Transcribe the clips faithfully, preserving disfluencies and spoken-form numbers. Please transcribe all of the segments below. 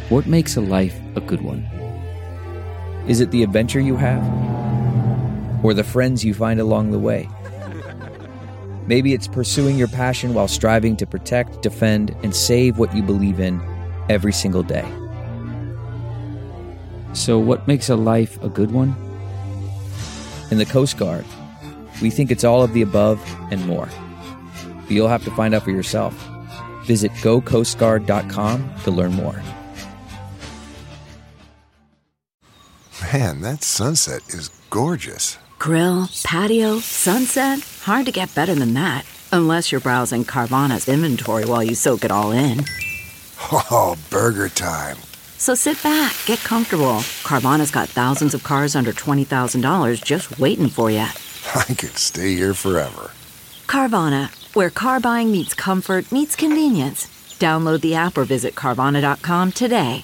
What makes a life a good one? Is it the adventure you have? Or the friends you find along the way? Maybe it's pursuing your passion while striving to protect, defend, and save what you believe in every single day. So what makes a life a good one? In the Coast Guard, we think it's all of the above and more. But you'll have to find out for yourself. Visit go coast guard dot com to learn more. Man, that sunset is gorgeous. Grill, patio, sunset. Hard to get better than that. Unless you're browsing Carvana's inventory while you soak it all in. Oh, burger time. So sit back, get comfortable. Carvana's got thousands of cars under twenty thousand dollars just waiting for you. I could stay here forever. Carvana, where car buying meets comfort meets convenience. Download the app or visit Carvana dot com today.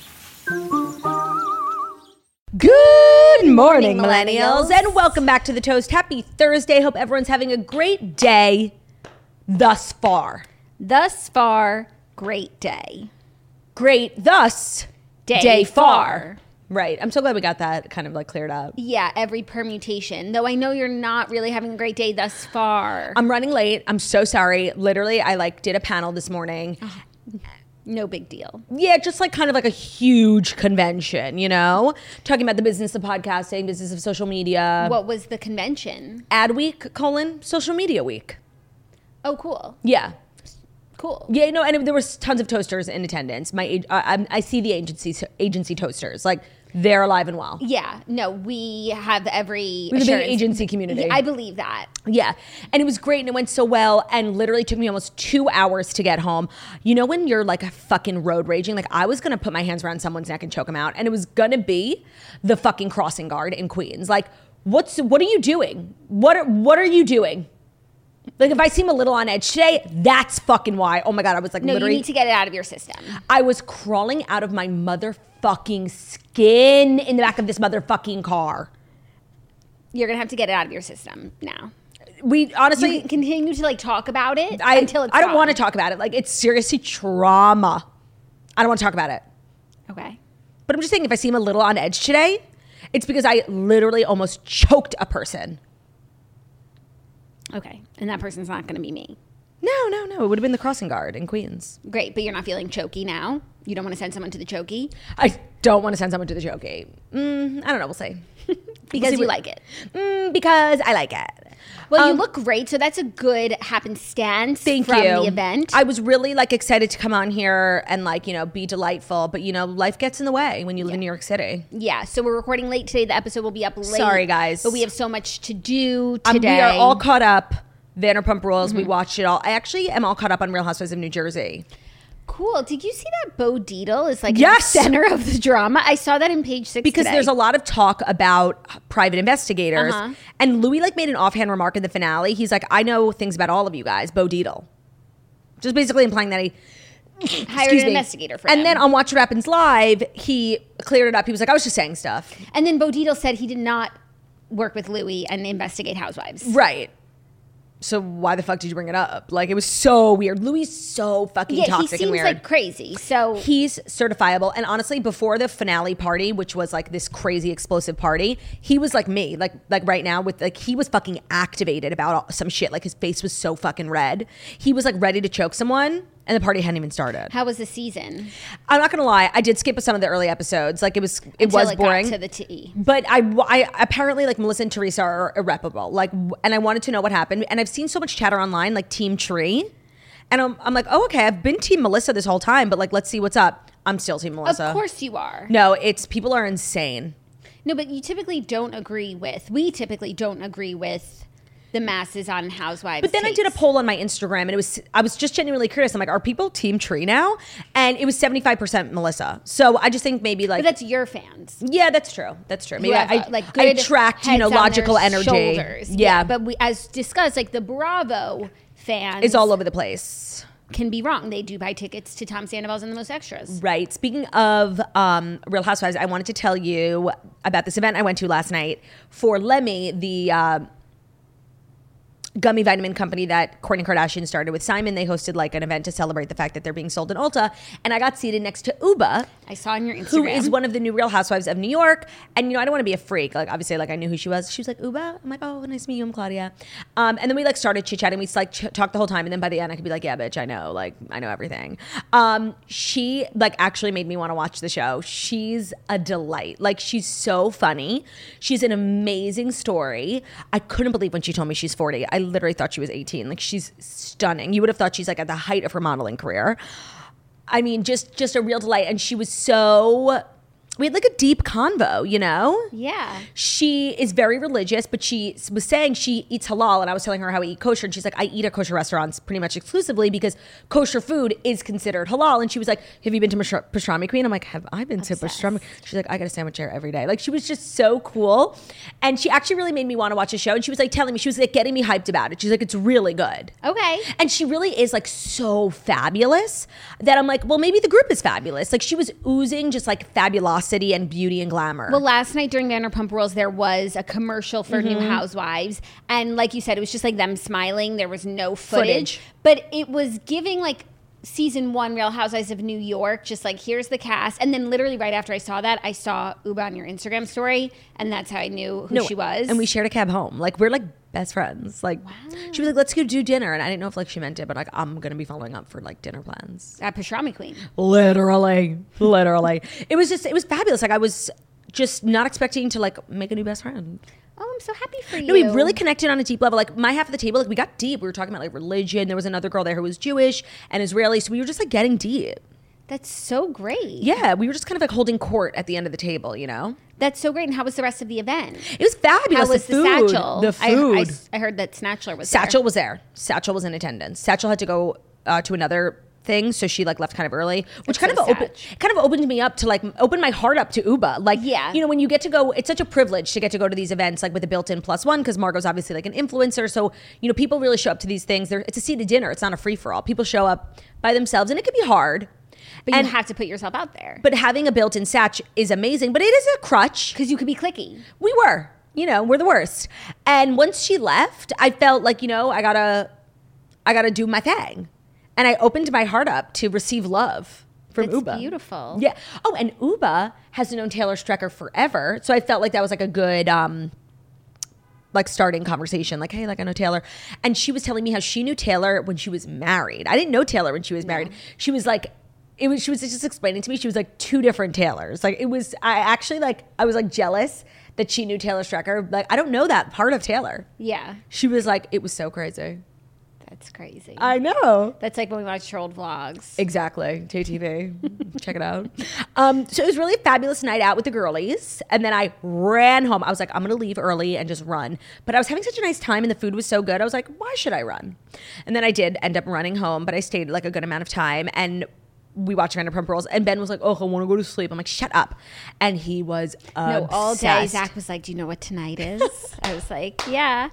Good morning, millennials, and welcome back to The Toast. Happy Thursday. Hope everyone's having a great day thus far. Thus far, great day. Great thus Day, day far. far. Right. I'm so glad we got that kind of like cleared up. Yeah, every permutation. Though I know you're not really having a great day thus far. I'm running late. I'm so sorry. Literally, I like did a panel this morning. Oh, no big deal. Yeah, just like kind of like a huge convention, you know? Talking about the business of podcasting, business of social media. What was the convention? Ad week, colon, social media week. Oh, cool. Yeah. Cool. Yeah, no, and there was tons of toasters in attendance. My, I, I see the agency agency toasters, like they're alive and well. Yeah, no, we have every We have a big assurance. agency community. Yeah, I believe that. Yeah, and it was great, and it went so well, and literally took me almost two hours to get home. You know when you're like a fucking road raging, like I was gonna put my hands around someone's neck and choke them out, and it was gonna be the fucking crossing guard in Queens. Like, what's what are you doing? What are, what are you doing? Like, if I seem a little on edge today, that's fucking why. Oh my God, I was like, No, literally. you need to get it out of your system. I was crawling out of my motherfucking skin in the back of this motherfucking car. You're going to have to get it out of your system now. We honestly. You can continue to like talk about it I, until it's I don't gone. want to talk about it. Like, it's seriously trauma. I don't want to talk about it. Okay. But I'm just saying, if I seem a little on edge today, it's because I literally almost choked a person. Okay. And that person's not going to be me. No, no, no. It would have been the crossing guard in Queens. Great, but you're not feeling choky now? You don't want to send someone to the chokey? I don't want to send someone to the chokey. Mm, I don't know. We'll see. Because we'll you what, like it. Mm, because I like it. Well, Um, you look great, so that's a good happenstance Thank from you. the event. I was really like excited to come on here and like, you know, be delightful. But, you know, life gets in the way when you live Yeah. in New York City. yeah, so we're recording late today. The episode will be up late. Sorry, guys. But we have so much to do Um, today. we are all caught up. Vanderpump Rules. Mm-hmm. We watched it all. I actually am all caught up on Real Housewives of New Jersey. Cool. Did you see that Bo Dietl is like Yes! in the center of the drama? I saw that in page six Because today. there's a lot of talk about private investigators. Uh-huh. And Louis like made an offhand remark in the finale. He's like, I know things about all of you guys. Bo Dietl. Just basically implying that he hired excuse an me. investigator for And him. then on Watch What Happens Live, he cleared it up. He was like, I was just saying stuff. And then Bo Dietl said he did not work with Louis and investigate housewives. Right. So why the fuck did you bring it up? Like, it was so weird. Louis is so fucking Yeah, he toxic and seems weird. like crazy. So He's certifiable. And honestly, before the finale party, which was like this crazy explosive party, he was like me, like like right now with like, he was fucking activated about all, some shit. Like his face was so fucking red. He was like ready to choke someone and the party hadn't even started. how was the season? I'm not gonna lie, I did skip some of the early episodes. Like it was, it Until was it got boring. to the tea. But I, I apparently like Melissa and Teresa are irreparable. Like, and I wanted to know what happened. And I've seen so much chatter online, like Team Tree, and I'm, I'm like, oh okay, I've been Team Melissa this whole time, but like, let's see what's up. I'm still Team Melissa. Of course you are. No, it's people are insane. No, but you typically don't agree with, we typically don't agree with the masses on housewives. But then I did a takes. poll on my Instagram, and it was I was just genuinely curious. I'm like, are people Team Tree now? And it was seventy-five percent Melissa. So I just think maybe like, But that's your fans. yeah, that's true. That's true. Maybe Who have, I, uh, like I good attract you heads know on their logical energy. shoulders. Yeah, but we, as discussed, like the Bravo fans it's all over the place. can be wrong. They do buy tickets to Tom Sandoval's and the Most Extras. Right. Speaking of um, Real Housewives, I wanted to tell you about this event I went to last night for Lemmy, the uh, gummy vitamin company that Kourtney Kardashian started with Simon. They hosted like an event to celebrate the fact that they're being sold in Ulta. And I got seated next to Uba. I saw on your Instagram. Who is one of the new Real Housewives of New York. And, you know, I don't want to be a freak. Like, obviously, like, I knew who she was. She was like, Uba? I'm like, oh, nice to meet you. I'm Claudia. Um, and then we, like, started chit-chatting. We, like, ch- talked the whole time. And then by the end, I could be like, yeah, bitch, I know. Like, I know everything. Um, she, like, actually made me want to watch the show. She's a delight. Like, she's so funny. She's an amazing story. I couldn't believe when she told me she's forty. I literally thought she was eighteen. Like, she's stunning. You would have thought she's, like, at the height of her modeling career. I mean, just just a real delight. And she was so, we had like a deep convo, you know? Yeah. She is very religious, but she was saying she eats halal. And I was telling her how I eat kosher. And she's like, I eat at kosher restaurants pretty much exclusively because kosher food is considered halal. And she was like, have you been to Mash- Pastrami Queen? I'm like, have I been Obsessed. to Pastrami? She's like, I got a sandwich there every day. Like, she was just so cool. And she actually really made me want to watch the show. And she was like telling me, she was like getting me hyped about it. She's like, it's really good. Okay. And she really is like so fabulous that I'm like, well, maybe the group is fabulous. Like, she was oozing just like fabulosity and beauty and glamour. Well, last night during Vanderpump Rules, there was a commercial for Mm-hmm. New Housewives. And like you said, it was just like them smiling. There was no footage. Footage. But it was giving like season one Real Housewives of New York, just like, here's the cast. And then literally right after I saw that, I saw Uba on your Instagram story. And that's how I knew who she was. And we shared a cab home. Like, we're like best friends. Like, she was like, let's go do dinner. And I didn't know if like she meant it, but like, I'm going to be following up for like dinner plans. At Pastrami Queen. Literally. Literally. It was just, it was fabulous. Like, I was just not expecting to like make a new best friend. Oh, I'm so happy for you. No, we really connected on a deep level. Like, my half of the table, like, we got deep. We were talking about like religion. There was another girl there who was Jewish and Israeli. So we were just like getting deep. That's so great. Yeah, we were just kind of like holding court at the end of the table, you know? That's so great. And how was the rest of the event? It was fabulous. How was the, food, Satchel? The I- food. I, s- I heard that Snatchler was Satchel there. was there. Satchel was in attendance. Satchel had to go uh, to another thing, so she like left kind of early, which That's kind so of opened, sad. kind of opened me up to like open my heart up to Uba. Like, Yeah. you know, when you get to go, it's such a privilege to get to go to these events like with a built-in plus one because Margot's obviously like an influencer. So you know, people really show up to these things. They're, it's a seated dinner. It's not a free for all. People show up by themselves, and it can be hard. But and you have to put yourself out there. But having a built-in Satch is amazing. But it is a crutch. Because you could be clicky. We were, you know, we're the worst. And once she left, I felt like, you know, I gotta, I gotta do my thing. And I opened my heart up to receive love from That's Uba. beautiful. Yeah. Oh, and Uba has known Taylor Strecker forever. So I felt like that was like a good, um, like starting conversation. Like, hey, like I know Taylor. And she was telling me how she knew Taylor when she was married. I didn't know Taylor when she was married. She was like, it was, she was just explaining to me, she was like two different Taylors. Like it was, I actually like, I was like jealous that she knew Taylor Strecker. Like, I don't know that part of Taylor. Yeah. She was like, it was so crazy. That's crazy. I know. That's like when we watched your old vlogs. Exactly. J T V. Check it out. Um, so it was really a fabulous night out with the girlies. And then I ran home. I was like, I'm going to leave early and just run. But I was having such a nice time and the food was so good. I was like, why should I run? And then I did end up running home, but I stayed like a good amount of time. And we watched Vanderpump Rules. And Ben was like, oh, I want to go to sleep. I'm like, shut up. And he was No, all day obsessed. Zach was like, do you know what tonight is? I was like, yeah.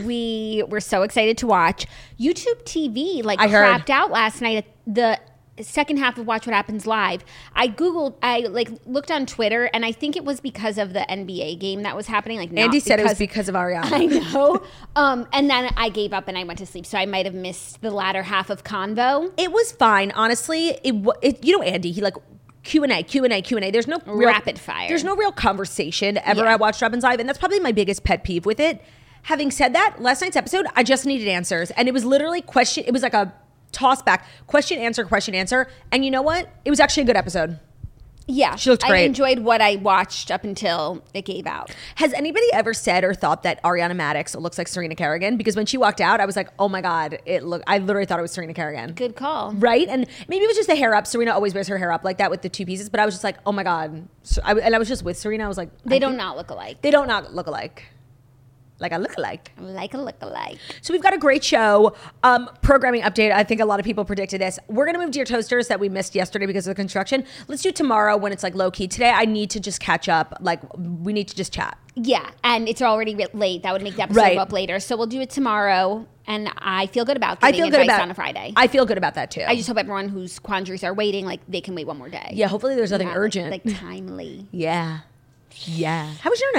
We were so excited to watch. YouTube T V like I heard. crapped out last night at the second half of Watch What Happens Live. I Googled, I like looked on Twitter, and I think it was because of the N B A game that was happening. Like not Andy said it was because- because of Ariana. I know. Um, and then I gave up and I went to sleep. So I might have missed the latter half of Convo. It was fine, honestly. It, wa- it you know Andy, he like Q and A, Q and A, Q and A. There's no real, Rapid fire. There's no real conversation ever Yeah. at Watch Happens Live, and that's probably my biggest pet peeve with it. Having said that, last night's episode, I just needed answers, and it was literally question. It was like a toss back, question answer, question answer, and you know what? It was actually a good episode. Yeah. She looked I great. enjoyed what I watched up until it gave out. Has anybody ever said or thought that Ariana Madix looks like Serena Kerrigan? Because when she walked out, I was like, oh my god, it look. I literally thought it was Serena Kerrigan. Good call. Right? And maybe it was just the hair up. Serena always wears her hair up like that with the two pieces. But I was just like, oh my God. So I, and I was just with Serena. I was like, They I don't think- not look alike. They don't not look alike. Like I look alike. Like a look alike. So we've got a great show. Um, programming update. I think a lot of people predicted this. We're going to move Dear Toasters that we missed yesterday because of the construction. Let's do tomorrow when it's like low key. Today I need to just catch up. Like we need to just chat. Yeah, and it's already re- late. That would make the episode Right. go up later. So we'll do it tomorrow, and I feel good about I giving feel good advice about on a Friday. I feel good about that too. I just hope everyone whose quandaries are waiting, like they can wait one more day. yeah. Hopefully there's nothing Not, like- urgent. Like, timely. yeah. Yeah. How was your night?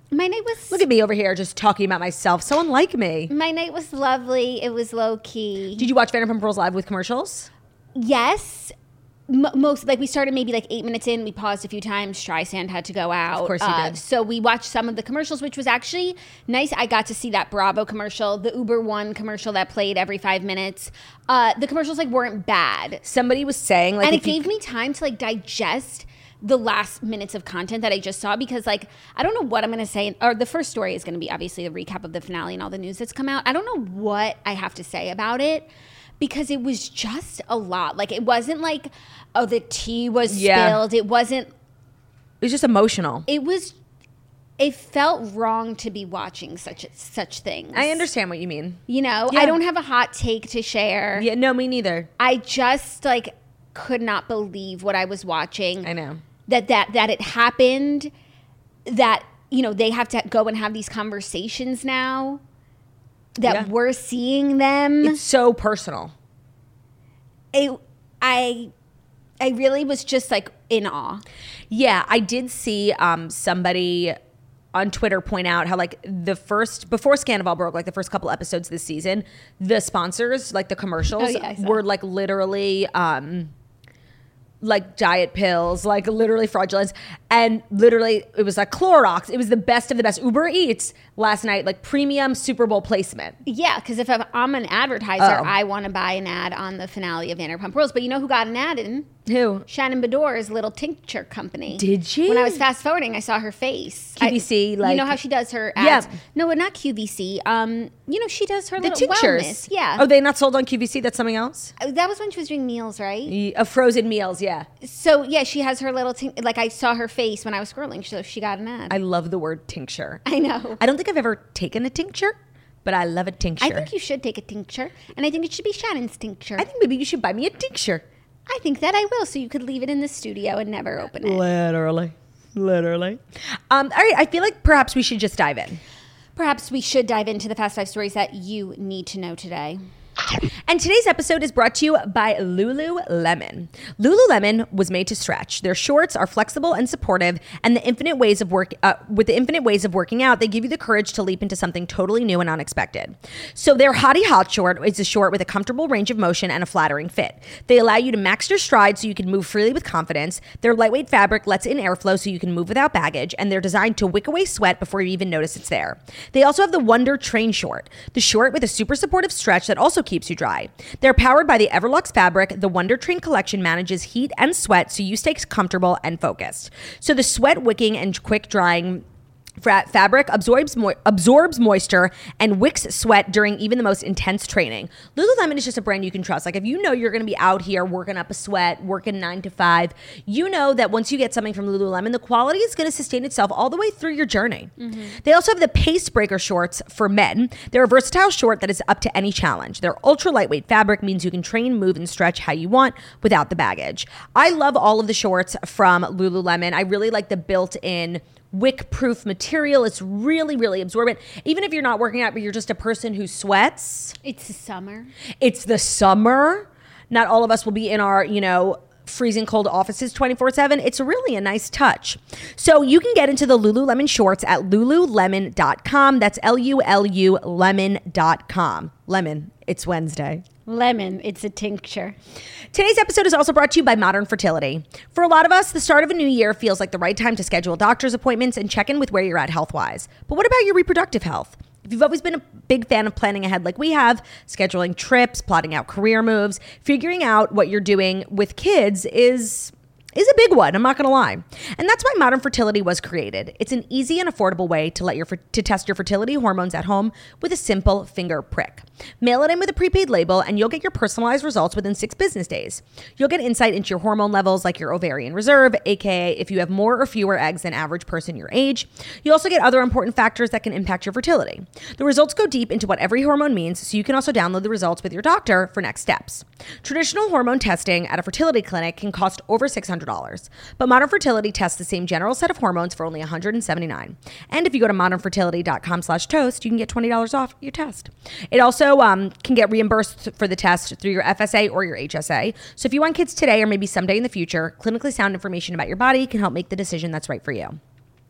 My night was Look at me over here just talking about myself. So unlike me. my night was lovely. It was low key. Did you watch Vanderpump Rules live with commercials? Yes. M- most like we started maybe like eight minutes in. We paused a few times. Streisand had to go out. Of course he Uh, did. So we watched some of the commercials, which was actually nice. I got to see that Bravo commercial, the Uber One commercial that played every five minutes. Uh, the commercials like weren't bad, Somebody was saying like and it if you- gave me time to like digest the last minutes of content that I just saw, because like I don't know what I'm going to say, or the first story is going to be obviously a recap of the finale and all the news that's come out. I don't know what I have to say about it, because it was just a lot. Like it wasn't like, oh, the tea was Yeah. spilled. It wasn't, it was just emotional. it was, it felt wrong to be watching such such things. I understand what you mean. You know, Yeah. I don't have a hot take to share. Yeah, no, me neither. I just like could not believe what I was watching. I know. that that that it happened, that you know they have to go and have these conversations now, that Yeah. we're seeing them. It's so personal. it, I I really was just like in awe. Yeah, I did see um, somebody on Twitter point out how like the first before Scandival broke, like the first couple episodes this season, the sponsors, like the commercials, Oh, yeah, I saw. were like literally um, like diet pills, like literally fraudulence, and literally it was like Clorox. It was the best of the best. Uber Eats last night, like premium Super Bowl placement. Yeah, because if I'm an advertiser, Oh. I want to buy an ad on the finale of Vanderpump Rules. But you know who got an ad in? Who? Shannon Bedore's little tincture company. Did she? When I was fast forwarding, I saw her face. Q V C, I, like- you know how she does her Yeah. ads? No, not Q V C. Um, you know she does her The little tinctures. wellness. Yeah. Oh, they not sold on Q V C? That's something else? That was when she was doing meals, right? Y- Uh, frozen meals, yeah. So yeah, she has her little tink- like I saw her face when I was scrolling, so she got an ad. I love the word tincture. I know. I don't think I've ever taken a tincture, but I love a tincture. I think you should take a tincture, and I think it should be Shannon's tincture. I think maybe you should buy me a tincture. I think that I will, so you could leave it in the studio and never open it. Literally. Literally. Um, all right, I feel like perhaps we should just dive in. Perhaps we should dive into the Fast Five stories that you need to know today. And today's episode is brought to you by Lululemon. Lululemon was made to stretch. Their shorts are flexible and supportive, and the infinite ways of work uh, with the infinite ways of working out, they give you the courage to leap into something totally new and unexpected. So their Hottie Hot short is a short with a comfortable range of motion and a flattering fit. They allow you to max your stride so you can move freely with confidence. Their lightweight fabric lets in airflow so you can move without baggage, and they're designed to wick away sweat before you even notice it's there. They also have the Wonder Train short, the short with a super supportive stretch that also keeps you dry. They're powered by the Everlux fabric. The Wonder Train collection manages heat and sweat so you stay comfortable and focused. So the sweat wicking and quick drying Fra- fabric absorbs mo- absorbs moisture and wicks sweat during even the most intense training. Lululemon is just a brand you can trust. Like if you know you're going to be out here working up a sweat, working nine to five, you know that once you get something from Lululemon, the quality is going to sustain itself all the way through your journey. Mm-hmm. They also have the Pace Breaker shorts for men. They're a versatile short that is up to any challenge. Their ultra lightweight fabric means you can train, move, and stretch how you want without the baggage. I love all of the shorts from Lululemon. I really like the built-in wick-proof material. It's really, really absorbent. Even if you're not working out, but you're just a person who sweats. It's the summer. It's the summer. Not all of us will be in our, you know, freezing cold offices twenty-four seven. It's really a nice touch. So you can get into the Lululemon shorts at lululemon dot com. That's L U L U lemon dot com. Lemon. It's Wednesday. Lemon, it's a tincture. Today's episode is also brought to you by Modern Fertility. For a lot of us, the start of a new year feels like the right time to schedule doctor's appointments and check in with where you're at health-wise. But what about your reproductive health? If you've always been a big fan of planning ahead like we have, scheduling trips, plotting out career moves, figuring out what you're doing with kids is... is a big one, I'm not gonna lie. And that's why Modern Fertility was created. It's an easy and affordable way to let your to test your fertility hormones at home with a simple finger prick. Mail it in with a prepaid label and you'll get your personalized results within six business days. You'll get insight into your hormone levels like your ovarian reserve, aka if you have more or fewer eggs than average person your age. You also get other important factors that can impact your fertility. The results go deep into what every hormone means, so you can also download the results with your doctor for next steps. Traditional hormone testing at a fertility clinic can cost over six hundred dollars. But Modern Fertility tests the same general set of hormones for only one hundred seventy-nine dollars. And if you go to modern fertility dot com slash toast, you can get twenty dollars off your test. It also um, can get reimbursed for the test through your F S A or your H S A. So if you want kids today or maybe someday in the future, clinically sound information about your body can help make the decision that's right for you.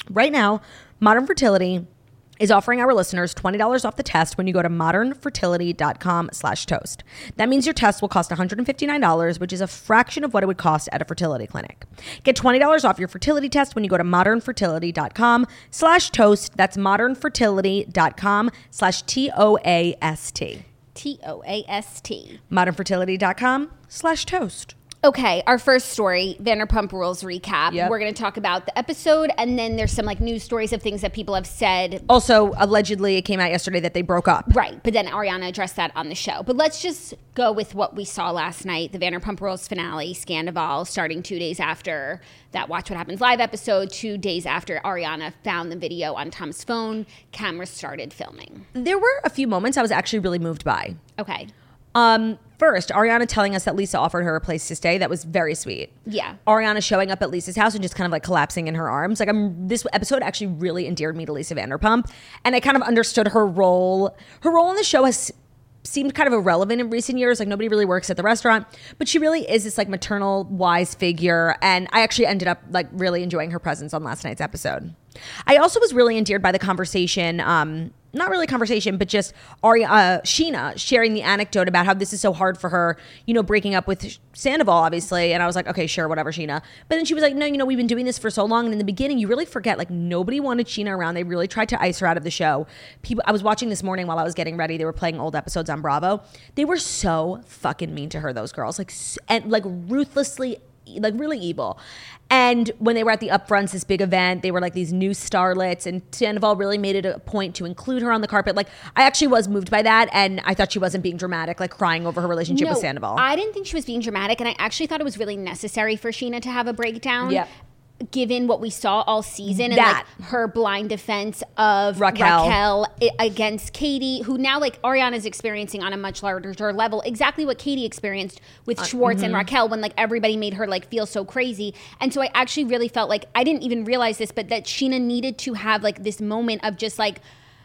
Right now, Modern Fertility is offering our listeners twenty dollars off the test when you go to modernfertility.com slash toast. That means your test will cost one hundred fifty-nine dollars, which is a fraction of what it would cost at a fertility clinic. Get twenty dollars off your fertility test when you go to modernfertility.com slash toast. That's modernfertility.com slash T O A S T. T O A S T. modernfertility.com slash toast. Okay, our first story, Vanderpump Rules recap. Yep. We're going to talk about the episode, and then there's some like news stories of things that people have said. Also, allegedly, it came out yesterday that they broke up. Right, but then Ariana addressed that on the show. But let's just go with what we saw last night, the Vanderpump Rules finale, Scandival, starting two days after that Watch What Happens Live episode, two days after Ariana found the video on Tom's phone, cameras started filming. There were a few moments I was actually really moved by. Okay. Um, first, Ariana telling us that Lisa offered her a place to stay. That was very sweet. Yeah. Ariana showing up at Lisa's house and just kind of like collapsing in her arms. Like I'm, this episode actually really endeared me to Lisa Vanderpump, and I kind of understood her role. Her role in the show has seemed kind of irrelevant in recent years. Like nobody really works at the restaurant, but she really is this like maternal wise figure. And I actually ended up like really enjoying her presence on last night's episode. I also was really endeared by the conversation, um, not really conversation, but just Ari, uh, Sheena sharing the anecdote about how this is so hard for her, you know, breaking up with Sandoval, obviously. And I was like, okay, sure, whatever, Sheena. But then she was like, no, you know, we've been doing this for so long. And in the beginning, you really forget, like, nobody wanted Sheena around. They really tried to ice her out of the show. People, I was watching this morning while I was getting ready. They were playing old episodes on Bravo. They were so fucking mean to her, those girls. Like, and like ruthlessly, like really evil. And when they were at the Upfronts, this big event, they were like these new starlets, and Sandoval really made it a point to include her on the carpet. Like, I actually was moved by that, and I thought she wasn't being dramatic, like crying over her relationship no, with Sandoval. I didn't think she was being dramatic, and I actually thought it was really necessary for Sheena to have a breakdown. Yep. Given what we saw all season and That. like her blind defense of Raquel. Raquel i- against Katie, who now like Ariana's experiencing on a much larger level, exactly what Katie experienced with Schwartz and Raquel when like everybody made her like feel so crazy. And so I actually really felt like, I didn't even realize this, but that Sheena needed to have like this moment of just like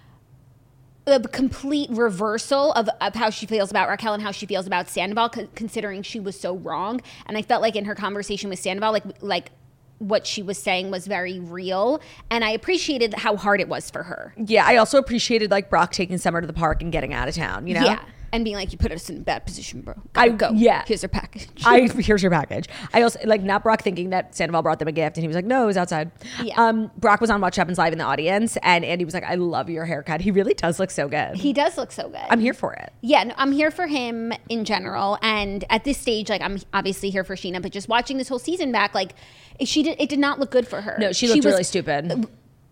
a complete reversal of, of how she feels about Raquel and how she feels about Sandoval, c- considering she was so wrong. And I felt like in her conversation with Sandoval, like like what she was saying was very real, and I appreciated how hard it was for her. Yeah, I also appreciated like Brock taking Summer to the park and getting out of town, you know? Yeah, and being like, you put us in a bad position, bro. I- Gotta go. yeah. Here's her package. I here's your package. I also like not Brock thinking that Sandoval brought them a gift, and he was like, "No, it was outside." Yeah. Um, Brock was on Watch Happens Live in the audience, and Andy was like, "I love your haircut. He really does look so good. He does look so good. I'm here for it." Yeah, no, I'm here for him in general, and at this stage, like I'm obviously here for Sheena, but just watching this whole season back, like she did, it did not look good for her. No, she looked was really stupid.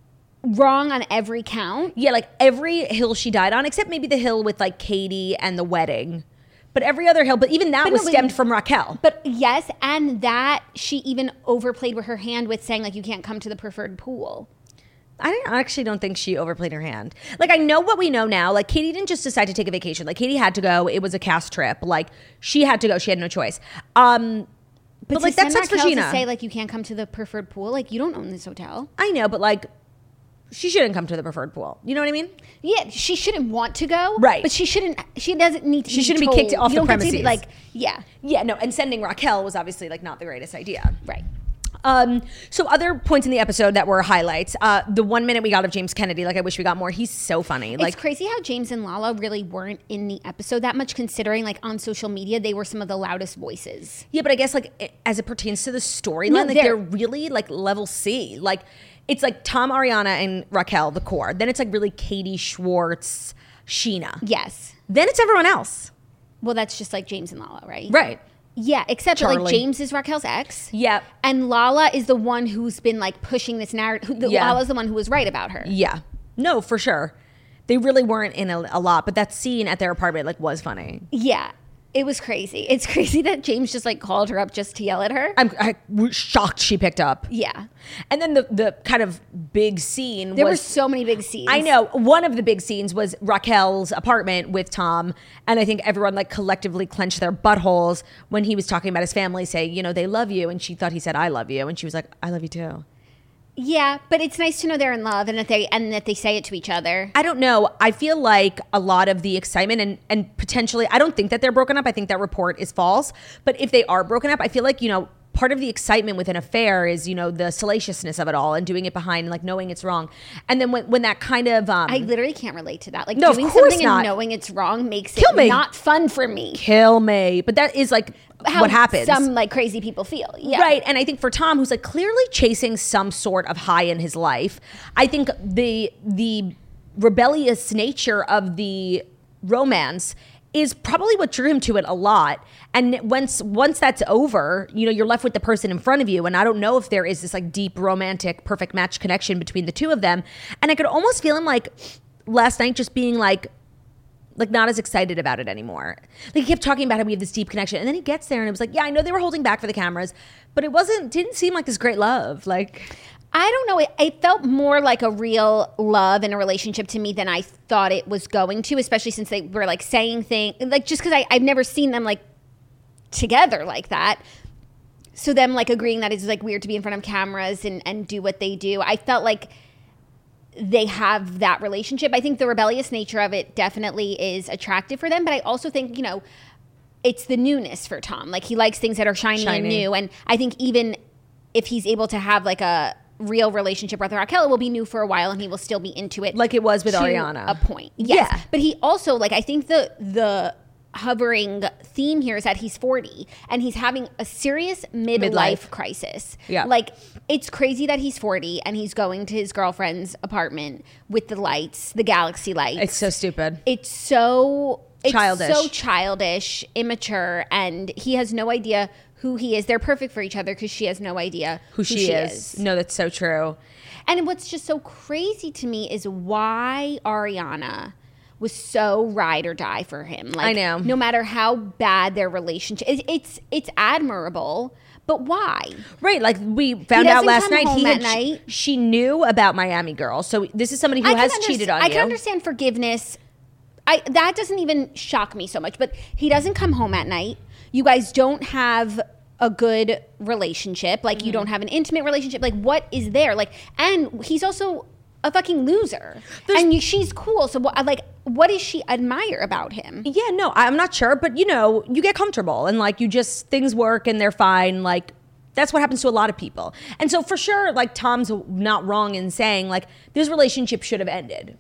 wrong on every count. Yeah, like every hill she died on, except maybe the hill with like Katie and the wedding. But every other hill, but even that But was no, but- stemmed from Raquel. But yes, and that she even overplayed with her hand with saying like you can't come to the preferred pool. I, don't, I actually don't think she overplayed her hand. Like, I know what we know now. Like, Katie didn't just decide to take a vacation. Like, Katie had to go. It was a cast trip. Like, she had to go. She had no choice. Um, but, But, like, to that send sucks for Raquel Sheena. to say like you can't come to the preferred pool, like you don't own this hotel. I know, but like, she shouldn't come to the preferred pool. You know what I mean? Yeah, she shouldn't want to go, Right. But she shouldn't. She doesn't need to. She shouldn't be kicked told. off You the don't get to be, premises. like, yeah, Yeah, no. And sending Raquel was obviously like not the greatest idea. right. Um, so other points in the episode that were highlights. Uh, the one minute we got of James Kennedy, like I wish we got more. He's so funny. Like, It's crazy how James and Lala really weren't in the episode that much, considering like on social media they were some of the loudest voices. yeah, but I guess like it, as it pertains to the storyline, No, like they're- they're really like level C. Like it's like Tom, Ariana, and Raquel, the core. Then it's like really Katie, Schwartz, Sheena. Yes. Then it's everyone else. Well, that's just like James and Lala, right? Right. Yeah, except that, like Charlie. James is Raquel's ex. Yep. And Lala is the one who's been like pushing this narrative. Yeah. Lala's the one who was right about her. Yeah. No, for sure. They really weren't in a, a lot, but that scene at their apartment like was funny. Yeah. It was crazy. It's crazy that James just like called her up just to yell at her. I'm I was shocked she picked up. Yeah. And then the the kind of big scene There was were so many big scenes. I know. One of the big scenes was Raquel's apartment with Tom. And I think everyone like collectively clenched their buttholes when he was talking about his family, saying, you know, they love you. And she thought he said, I love you. And she was like, I love you too. Yeah, but it's nice to know they're in love and that they and that they say it to each other. I don't know. I feel like a lot of the excitement and, and potentially, I don't think that they're broken up. I think that report is false. But if they are broken up, I feel like, you know, part of the excitement with an affair is, you know, the salaciousness of it all and doing it behind, like knowing it's wrong. And then when, when that kind of um I literally can't relate to that. Like No, of doing course something not. and knowing it's wrong makes Kill it me. not fun for me. kill me, but that is like How what happens. some like crazy people feel. Yeah. Right. And I think for Tom, who's like clearly chasing some sort of high in his life, I think the the rebellious nature of the romance is probably what drew him to it a lot. And once once that's over, you know, you're left with the person in front of you. And I don't know if there is this like deep romantic perfect match connection between the two of them. And I could almost feel him like last night just being like, like not as excited about it anymore. Like he kept talking about how we have this deep connection. And then he gets there and it was like, yeah, I know they were holding back for the cameras, but it wasn't, didn't seem like this great love. Like, I don't know. It, it felt more like a real love in a relationship to me than I thought it was going to, especially since they were like saying things, like just because I've never seen them like together like that. So them like agreeing that it's like weird to be in front of cameras and, and do what they do. I felt like they have that relationship. I think the rebellious nature of it definitely is attractive for them. But I also think, you know, it's the newness for Tom. Like he likes things that are shiny, Shiny. and new. And I think even if he's able to have like a real relationship with Raquel, it will be new for a while and he will still be into it. like it was with to Ariana. a point. Yes. Yeah. But he also, like, I think the the hovering theme here is that he's forty and he's having a serious midlife, Midlife. crisis. Yeah. Like, it's crazy that he's forty and he's going to his girlfriend's apartment with the lights, the galaxy lights. It's so stupid. It's so it's Childish. so childish, immature, and he has no idea who he is. They're perfect for each other because she has no idea Who she, is. No, that's so true. And what's just so crazy to me is why Ariana was so ride or die for him. Like, I know. No matter how bad their relationship is, it's it's admirable, but why? Right, like we found He out doesn't last come night. home He at had, night. She knew about Miami Girl, so this is somebody who I can has underst- cheated on I you. can understand forgiveness. I that doesn't even shock me so much, but he doesn't come home at night. You guys don't have a good relationship. Like, Mm-hmm. you don't have an intimate relationship. Like, what is there? Like, and he's also a fucking loser. There's- and you, she's cool. So, what, like, what does she admire about him? Yeah, no, I'm not sure, but you know, you get comfortable and like you just things work and they're fine. Like that's what happens to a lot of people. And so for sure, like Tom's not wrong in saying like this relationship should have ended.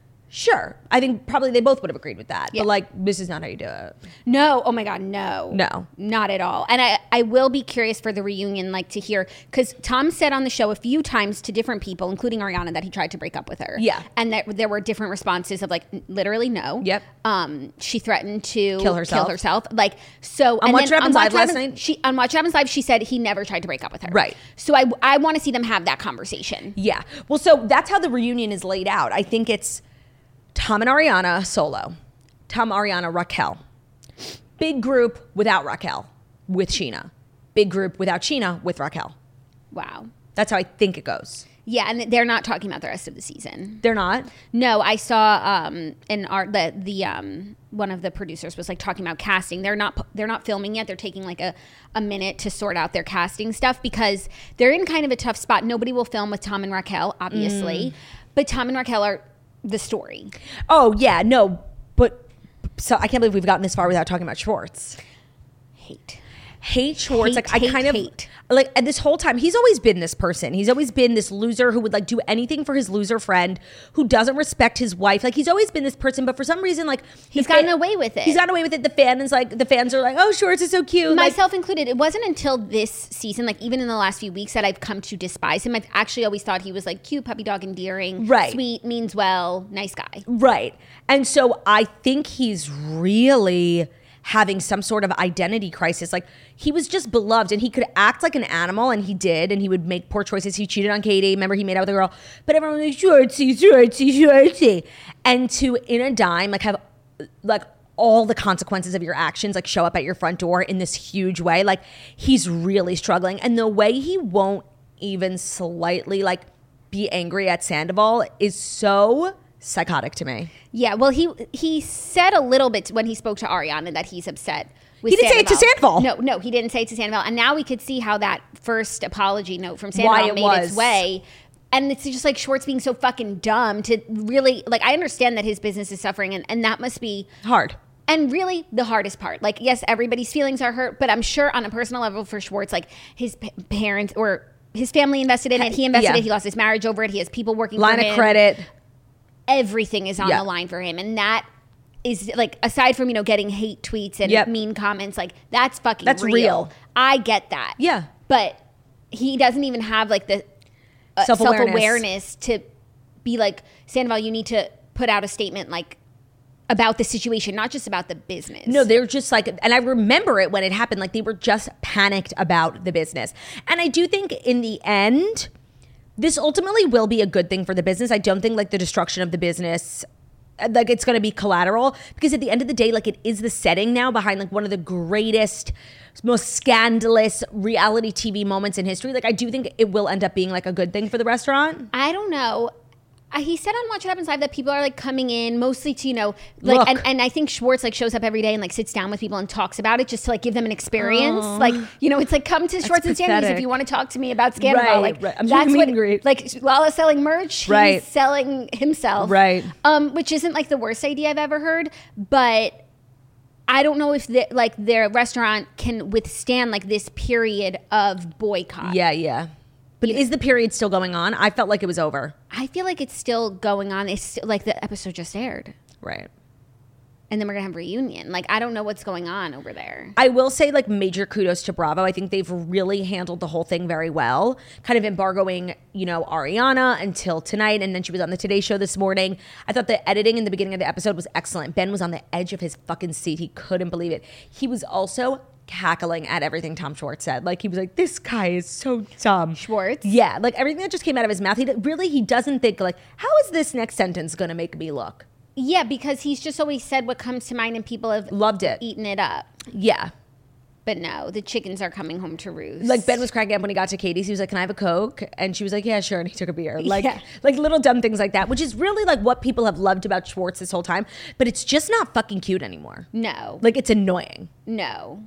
Sure, I think probably they both would have agreed with that. Yeah. But like, this is not how you do it. No. Oh my God, no. No. Not at all. And I, I will be curious for the reunion, like to hear, because Tom said on the show a few times to different people, including Ariana, that he tried to break up with her. Yeah. And that there were different responses of like, n- literally no. Yep. Um, she threatened to Kill herself. Kill herself. Like, so. On and Watch then What Happens Live last Happens- night? She, on Watch What Happens Live, she said he never tried to break up with her. Right. So I, I want to see them have that conversation. Yeah. Well, so that's how the reunion is laid out. I think it's Tom and Ariana solo, Tom, Ariana, Raquel. Big group without Raquel with Sheena. Big group without Sheena with Raquel. Wow. That's how I think it goes. Yeah, and they're not talking about the rest of the season. They're not? No, I saw um in art the the um one of the producers was like talking about casting. They're not they're not filming yet. They're taking like a, a minute to sort out their casting stuff because they're in kind of a tough spot. Nobody will film with Tom and Raquel, obviously, but Tom and Raquel are the story. Oh, yeah, no. But so I can't believe we've gotten this far without talking about Schwartz. Hate. Hate Schwartz. Hate, like I hate, kind of hate. like and this whole time he's always been this person. He's always been this loser who would like do anything for his loser friend, who doesn't respect his wife. Like he's always been this person, but for some reason, like He's the gotten fa- away with it. He's gotten away with it. The fan is like the fans are like, oh, Schwartz is so cute. Like, Myself included, it wasn't until this season, like even in the last few weeks, that I've come to despise him. I've actually always thought he was like cute, puppy dog, endearing, Right. sweet, means well, nice guy. right. And so I think he's really having some sort of identity crisis. Like he was just beloved and he could act like an animal and he did, and he would make poor choices. He cheated on Katie. Remember he made out with a girl, but everyone was like, Schwartzy, Schwartzy, Schwartzy. And to, in a dime, like have like all the consequences of your actions like show up at your front door in this huge way. Like he's really struggling. And the way he won't even slightly like be angry at Sandoval is so psychotic to me. Yeah, well, he he said a little bit when he spoke to Ariana that he's upset with He didn't say it to Sandoval. No, no, he didn't say it to Sandoval. And now we could see how that first apology note from Why Sandoval it made was. its way. And it's just like Schwartz being so fucking dumb to really, like, I understand that his business is suffering and, and that must be Hard. And really the hardest part, like, yes, everybody's feelings are hurt, but I'm sure on a personal level for Schwartz, like his p- parents or his family invested in it. He invested Yeah. it. He lost his marriage over it. He has people working Line for of him. credit. Everything is on Yeah. the line for him. And that is like, aside from, you know, getting hate tweets and Yep. mean comments, like that's fucking That's real. real. I get that. Yeah. But he doesn't even have like the uh, Self-awareness. self-awareness to be like, Sandoval, you need to put out a statement like about the situation, not just about the business. No, they're just like, and I remember it when it happened, like they were just panicked about the business. And I do think in the end, this ultimately will be a good thing for the business. I don't think like the destruction of the business, like it's going to be collateral, because at the end of the day, like it is the setting now behind like one of the greatest, most scandalous reality T V moments in history. Like I do think it will end up being like a good thing for the restaurant. I don't know. Uh, he said on Watch What Happens Live that people are like coming in mostly to, you know, like, Look. and, and I think Schwartz like shows up every day and like sits down with people and talks about it just to like give them an experience. Like, you know, it's like come to Schwartz and Sandy's pathetic. if you want to talk to me about Scandal. Right, like right. I'm that's doing a meet what, and greet. like Lala's selling merch, he's Right. selling himself. Right. Um, which isn't like the worst idea I've ever heard, but I don't know if the, like their restaurant can withstand like this period of boycott. Yeah, yeah. But is the period still going on? I felt like it was over. I feel like it's still going on. It's still, like the episode just aired. Right. And then we're gonna have a reunion. Like I don't know what's going on over there. I will say like major kudos to Bravo. I think they've really handled the whole thing very well. Kind of embargoing, you know, Ariana until tonight, and then she was on the Today Show this morning. I thought the editing in the beginning of the episode was excellent. Ben was on the edge of his fucking seat. He couldn't believe it. He was also cackling at everything Tom Schwartz said. Like he was like, this guy is so dumb. Schwartz? Yeah, like everything that just came out of his mouth. He really, he doesn't think like, how is this next sentence gonna make me look? Yeah, because he's just always said what comes to mind and people have Loved it. eaten it up. Yeah. But no, the chickens are coming home to roost. Like Ben was cracking up when he got to Katie's. He was like, "Can I have a Coke?" And she was like, "Yeah, sure." And he took a beer. Like, Yeah. like little dumb things like that, which is really like what people have loved about Schwartz this whole time. But it's just not fucking cute anymore. No. Like it's annoying. no.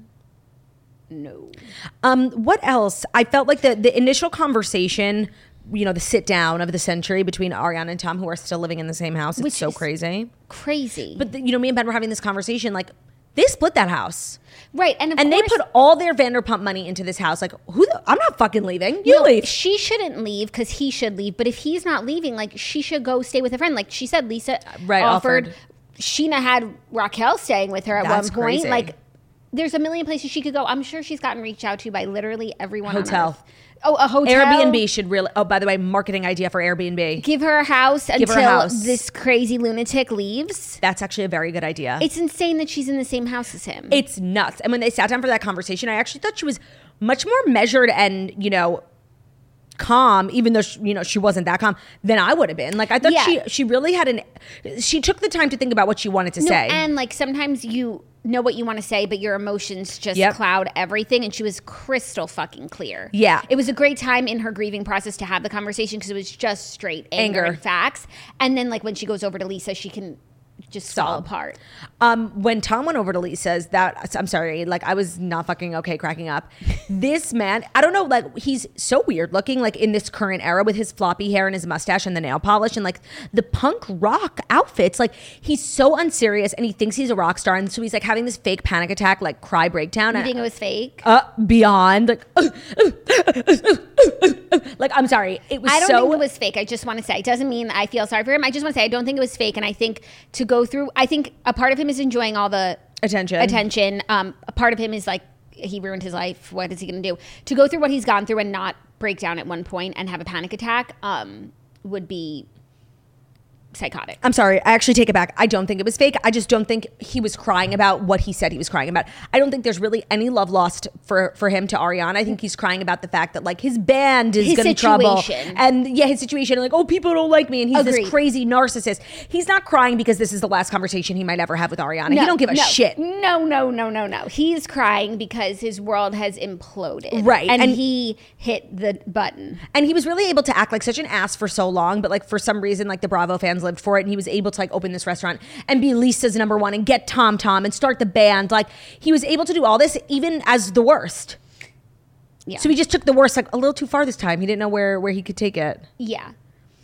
No. Um, what else? I felt like the the initial conversation, you know, the sit down of the century between Ariana and Tom, who are still living in the same house. It's Which so is crazy. Crazy. But the, you know, me and Ben were having this conversation. Like, they split that house. right. And of And course, they put all their Vanderpump money into this house. Like, who? The, I'm not fucking leaving. You no, leave. she shouldn't leave because he should leave. But if he's not leaving, like she should go stay with a friend. Like she said, Lisa Right, offered. offered. Sheena had Raquel staying with her at That's one point. crazy. Like there's a million places she could go. I'm sure she's gotten reached out to by literally everyone. Hotel. On Earth. Oh, a hotel. Airbnb should really. Oh, by the way, marketing idea for Airbnb. Give her a house Give her until a house. this crazy lunatic leaves. That's actually a very good idea. It's insane that she's in the same house as him. It's nuts. And when they sat down for that conversation, I actually thought she was much more measured and, you know, calm, even though she, you know, she wasn't that calm, than I would have been. Like I thought Yeah. she she really had an she took the time to think about what she wanted to no, say. and like sometimes you know what you want to say, but your emotions just Yep. cloud everything. And she was crystal fucking clear. Yeah. It was a great time in her grieving process to have the conversation because it was just straight anger, Anger. and facts. And then like when she goes over to Lisa, she can just fall Sob. apart. Um, when Tom went over to Lisa's, that I'm sorry, like I was not fucking okay cracking up. This man, I don't know, like he's so weird looking, like in this current era with his floppy hair and his mustache and the nail polish and like the punk rock outfits. Like he's so unserious and he thinks he's a rock star, and so he's like having this fake panic attack, like cry breakdown. You and- think it was fake? uh, beyond like, like I'm sorry, it was I don't so. think it was fake. I just want to say, it doesn't mean I feel sorry for him. I just want to say, I don't think it was fake. And I think to go through, I think a part of him is enjoying all the Attention. Attention. Um, a part of him is like, he ruined his life. What is he going to do? To go through what he's gone through and not break down at one point and have a panic attack um, would be psychotic. I'm sorry, I actually take it back. I don't think it was fake. I just don't think he was crying about what he said he was crying about. I don't think there's really any love lost for, for him to Ariana. I think he's crying about the fact that like his band is His getting in trouble. situation. And yeah, his situation. Like, oh, people don't like me. And he's Agreed. this crazy narcissist. He's not crying because this is the last conversation he might ever have with Ariana. he don't give a no, shit. No, no, no, no, no. He's crying because his world has imploded. Right, And, and- he hit the button. And he was really able to act like such an ass for so long, but like for some reason, like the Bravo fans lived for it, and he was able to like open this restaurant and be Lisa's number one and get Tom Tom and start the band. Like he was able to do all this even as the worst. Yeah. So he just took the worst like a little too far this time. He didn't know where where he could take it. Yeah.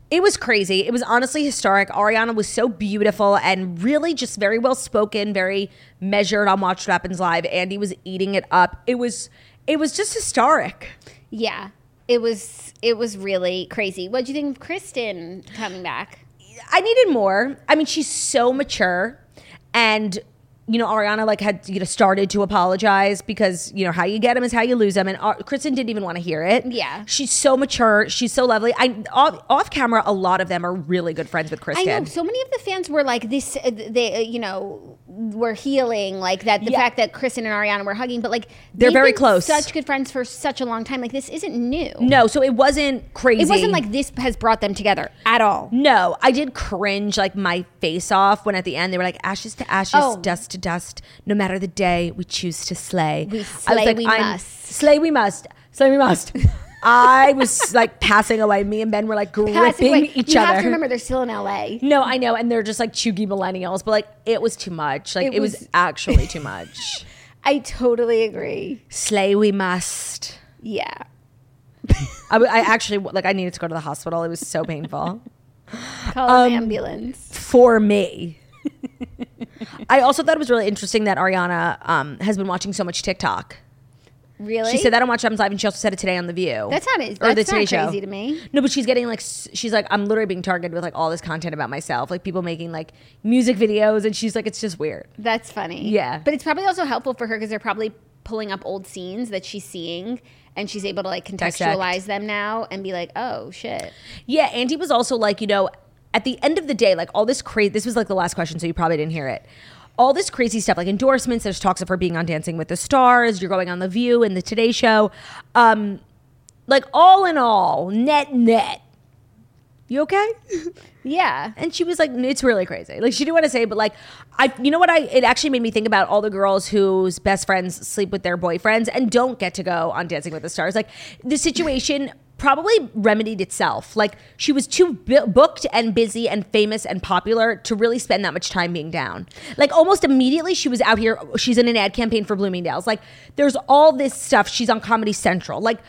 It was crazy. It was honestly historic. Ariana was so beautiful and really just very well spoken, very measured on Watch What Happens Live. Andy was eating it up. It was it was just historic. Yeah. It was it was really crazy. What do you think of Kristen coming back? I needed more. I mean, she's so mature, and you know, Ariana like had you know started to apologize because you know how you get them is how you lose them, and uh, Kristen didn't even want to hear it. Yeah, she's so mature. She's so lovely. I off, off camera, a lot of them are really good friends with Kristen. I know. So many of the fans were like this. Uh, they, uh, you know, were healing like that. The Yeah. fact that Kristen and Ariana were hugging, but like They're they've very been close. such good friends for such a long time. Like this isn't new. No, so it wasn't crazy. It wasn't like this has brought them together at all. No, I did cringe like my face off when at the end they were like ashes to ashes, Oh. dust to dust. No matter the day, we choose to slay. We I was slay, like, we I'm- must. Slay we must. Slay we must. I was like passing away. Me and Ben were like gripping Passing away. each you other. have to remember they're still in L A. No, I know, and they're just like chuggy millennials, but like it was too much. Like it, It was, was- actually too much. I totally agree. Slay we must. Yeah. I, w- I actually like I needed to go to the hospital. It was so painful Call Um, an ambulance. for me. I also thought it was really interesting that Ariana um, has been watching so much TikTok. Really? She said that on Watch What Happens Live, and she also said it today on The View. That's not it. Or the That's Today not Show. crazy to me. No, but she's getting like, s- she's like, I'm literally being targeted with like all this content about myself, like people making like music videos, and she's like, it's just weird. That's funny. Yeah. But it's probably also helpful for her because they're probably pulling up old scenes that she's seeing and she's able to like contextualize Dissect. them now and be like, oh shit. Yeah, Andy was also like, you know, at the end of the day, like all this crazy, this was like the last question, so you probably didn't hear it. All this crazy stuff, like endorsements, there's talks of her being on Dancing with the Stars, you're going on The View and the Today Show. Um, like all in all, net, net. You okay? Yeah. And she was like, it's really crazy. Like she didn't want to say, but like, I, you know what? I, it actually made me think about all the girls whose best friends sleep with their boyfriends and don't get to go on Dancing with the Stars. Like the situation probably remedied itself. Like she was too bu- booked and busy and famous and popular to really spend that much time being down. Like almost immediately she was out here. She's in an ad campaign for Bloomingdale's. Like there's all this stuff. She's on Comedy Central. Like,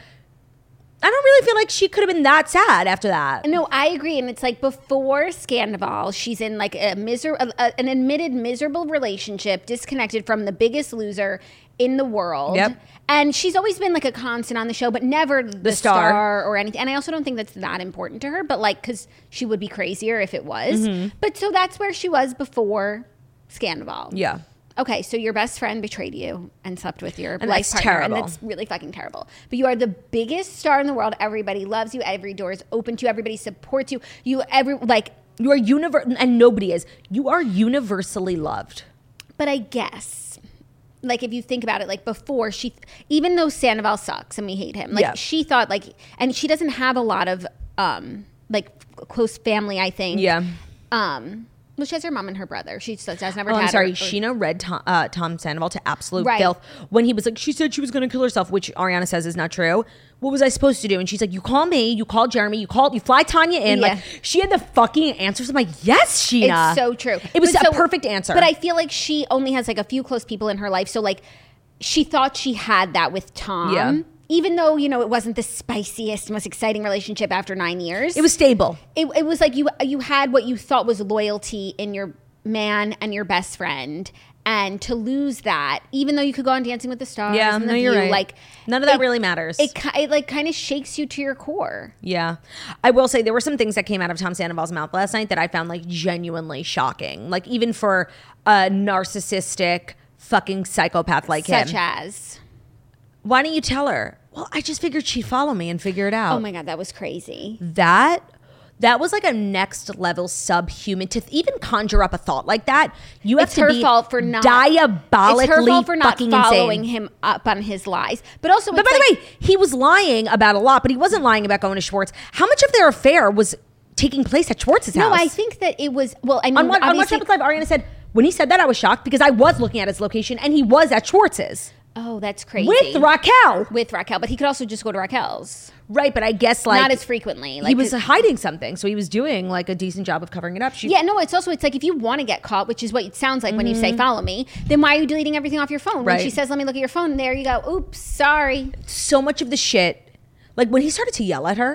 I don't really feel like she could have been that sad after that. No, I agree. And it's like before Scandival, she's in like a miser- a, a- an admitted miserable relationship, disconnected from the biggest loser in the world. Yep. And she's always been like a constant on the show, but never the, star. star. or anything. And I also don't think that's that important to her, but like, because she would be crazier if it was. Mm-hmm. But so that's where she was before Scandival. Yeah. Okay, so your best friend betrayed you and slept with your And life that's partner, terrible. and that's really fucking terrible. But you are the biggest star in the world. Everybody loves you. Every door is open to you. Everybody supports you. You every like. You are universal, and nobody is. You are universally loved. But I guess, like if you think about it, like before she, even though Sandoval sucks and we hate him, like Yeah. she thought like, and she doesn't have a lot of um like close family. I think. Yeah. Um. Well, she has her mom and her brother. She just has never. Oh, I'm had sorry. her- Sheena read Tom, uh, Tom Sandoval to absolute Right. filth when he was like, she said she was going to kill herself, which Ariana says is not true. What was I supposed to do? And she's like, you call me, you call Jeremy, you call, you fly Tanya in. Yeah. Like she had the fucking answers. I'm like, yes, Sheena. It's so true. It was But a so- perfect answer. But I feel like she only has like a few close people in her life. So like she thought she had that with Tom. Yeah. Even though, you know, it wasn't the spiciest, most exciting relationship after nine years. it was stable. it, it was like you you had what you thought was loyalty in your man and your best friend. And to lose that, even though you could go on Dancing with the Stars, Yeah, and no, The you're View, right. like None of that it- really matters. It, ki- it like kind of shakes you to your core. Yeah. I will say there were some things that came out of Tom Sandoval's mouth last night that I found like genuinely shocking. Like even for a narcissistic fucking psychopath like Such him. as, Why don't you tell her? Well, I just figured she'd follow me and figure it out. oh my God, that was crazy. That that was like a next level subhuman to th- even conjure up a thought like that. You have It's to her be fault for not diabolically It's her fault for not fucking following insane. him up on his lies. But also, But it's by like, the way, he was lying about a lot, but he wasn't lying about going to Schwartz. How much of their affair was taking place at Schwartz's no, house? I think that it was. Well, I mean, on Watch on Watch obviously, What Happens Live, Ariana said when he said that I was shocked because I was looking at his location and he was at Schwartz's oh, that's crazy with Raquel. with Raquel, but he could also just go to Raquel's, Right, but I guess like not as frequently. Like he was his- hiding something, so he was doing like a decent job of covering it up. She, Yeah, no, it's also, it's like if you want to get caught, which is what it sounds like when you say follow me, then why are you deleting everything off your phone? When Right. she says, let me look at your phone, there you go. Oops, sorry. so much of the shit, like when he started to yell at her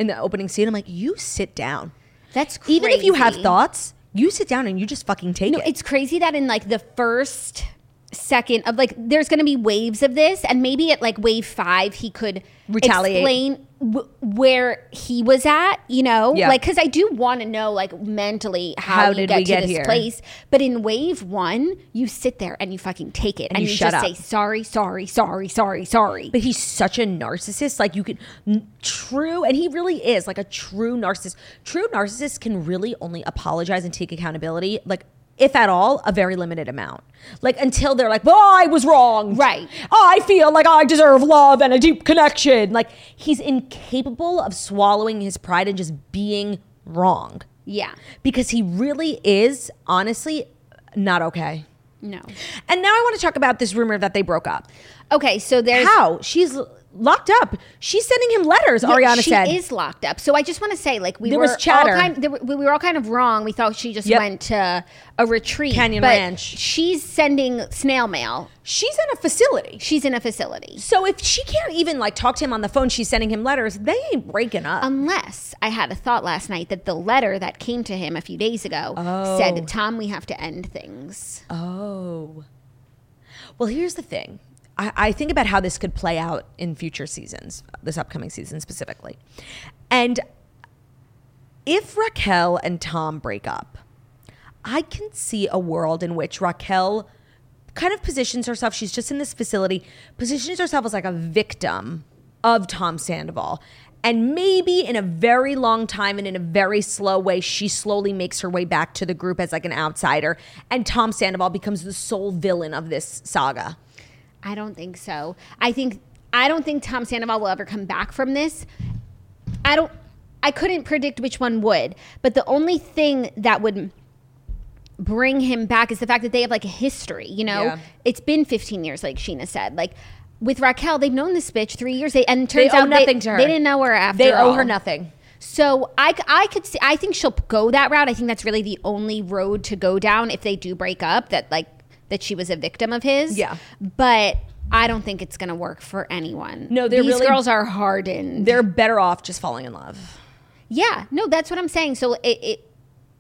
in the opening scene. I'm like, you sit down. That's crazy. Even if you have thoughts, you sit down. That's crazy. Even if you have thoughts, you sit down and you just fucking take No, it. it's crazy that in like the first second of like, there's going to be waves of this, and maybe at like wave five, he could Retaliate. explain w- where he was at, you know, Yeah. like, because I do want to know like mentally how, How you did get we to get this here? place. But in wave one, you sit there and you fucking take it, and, you you, shut just up. say sorry, sorry, sorry, sorry, sorry. But he's such a narcissist. Like you could n- true, and he really is like a true narcissist. True narcissists can really only apologize and take accountability, like if at all, a very limited amount. Like until they're like, well, I was wrong. Right. I feel like I deserve love and a deep connection. Like he's incapable of swallowing his pride and just being wrong. Yeah. Because he really is, honestly, not okay. No. And now I want to talk about this rumor that they broke up. Okay, so there's How? She's locked up. She's sending him letters, Yeah, Ariana she said. is locked up. So I just want to say, like, we There were was chatter. all kind. There, were- we were all kind of wrong. We thought she just Yep. went to a retreat, Canyon but Ranch. She's sending snail mail. She's in a facility. She's in a facility. So if she can't even like talk to him on the phone, she's sending him letters, they ain't breaking up. Unless I had a thought last night that the letter that came to him a few days ago said, "Tom, we have to end things." oh. Well, here's the thing. I, I think about how this could play out in future seasons, this upcoming season specifically. And if Raquel and Tom break up, I can see a world in which Raquel kind of positions herself, she's just in this facility, positions herself as like a victim of Tom Sandoval. And maybe in a very long time and in a very slow way, she slowly makes her way back to the group as like an outsider. And Tom Sandoval becomes the sole villain of this saga. I don't think so. I think I don't think Tom Sandoval will ever come back from this. I don't. I couldn't predict which one would, but the only thing that would bring him back is the fact that they have like a history. You know, Yeah. it's been fifteen years, like Sheena said. Like with Raquel, they've known this bitch three years. They and it turns They owe out nothing they, to her. They didn't know her after. They owe all. her nothing. So I, I could see. I think she'll go that route. I think that's really the only road to go down if they do break up. That like that she was a victim of his. Yeah. But I don't think it's going to work for anyone. No, they're These really- girls are hardened. They're better off just falling in love. Yeah. No, that's what I'm saying. So it, it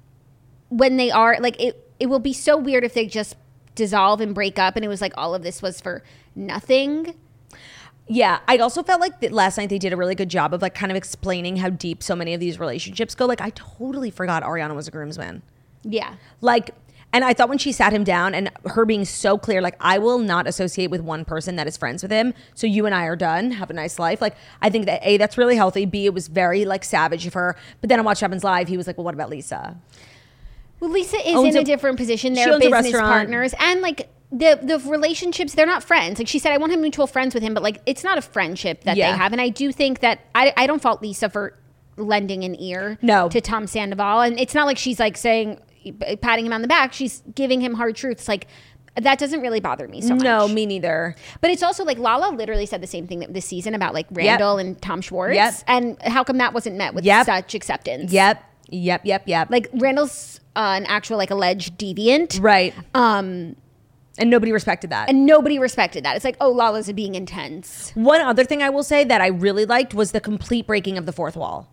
when they are like it, it will be so weird if they just dissolve and break up, and it was like all of this was for nothing. Yeah, I also felt like that last night they did a really good job of like kind of explaining how deep so many of these relationships go. Like I totally forgot Ariana was a groomsman. Yeah. Like, and I thought when she sat him down and her being so clear, like I will not associate with one person that is friends with him. So you and I are done. Have a nice life. Like I think that A, that's really healthy. B, it was very like savage of her. But then I watched Evan's live. He was like, well, what about Lisa? Well, Lisa is Owns in a, a- different position. she They're owns a business restaurant. partners, and like the the relationships, they're not friends. Like she said, I want to have mutual friends with him, but like it's not a friendship that Yeah. they have. And I do think that I I don't fault Lisa for lending an ear No. to Tom Sandoval, and it's not like she's like saying patting him on the back. She's giving him hard truths. Like that doesn't really bother me so much. No, me neither. But it's also like Lala literally said the same thing this season about like Randall and Tom Schwartz. Yep. And how come that wasn't met with Yep. such acceptance? Yep. Yep. Yep. Yep. Like Randall's uh, an actual like alleged deviant. right. Um, And nobody respected that. and nobody respected that. It's like, oh, Lala's being intense. One other thing I will say that I really liked was the complete breaking of the fourth wall.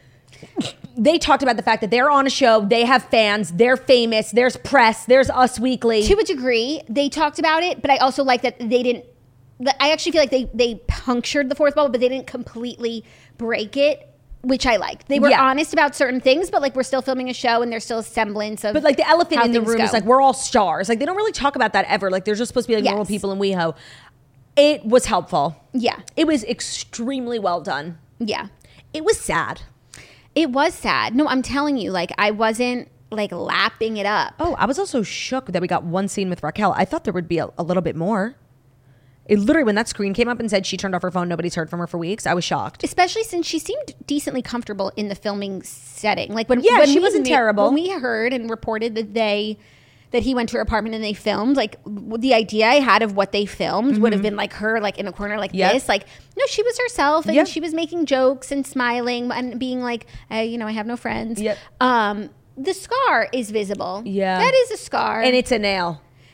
They talked about the fact that they're on a show, they have fans, they're famous, there's press, there's Us Weekly. To a degree, they talked about it, but I also like that they didn't. that- I actually feel like they they punctured the fourth wall, but they didn't completely break it, which I liked. They were Yeah. honest about certain things, but like we're still filming a show, and there's still a semblance of. But like the elephant how in the things room go. is like we're all stars. Like they don't really talk about that ever. Like they're just supposed to be like normal Yes. people in WeHo. It was helpful. Yeah, It was extremely well done. yeah. It was sad. It was sad. No, I'm telling you, like I wasn't like lapping it up. Oh, I was also shook that we got one scene with Raquel. I thought there would be a, a little bit more. It literally, when that screen came up and said she turned off her phone, nobody's heard from her for weeks, I was shocked. Especially since she seemed decently comfortable in the filming setting. Like when Yeah, when she we wasn't knew- terrible. When we heard and reported that they that he went to her apartment and they filmed, like w- the idea I had of what they filmed would have been like her like in a corner like Yep. this. Like no, she was herself and Yep. she was making jokes and smiling and being like, uh, you know, I have no friends. Yep. Um, the scar is visible. Yeah. that is a scar, And it's a nail.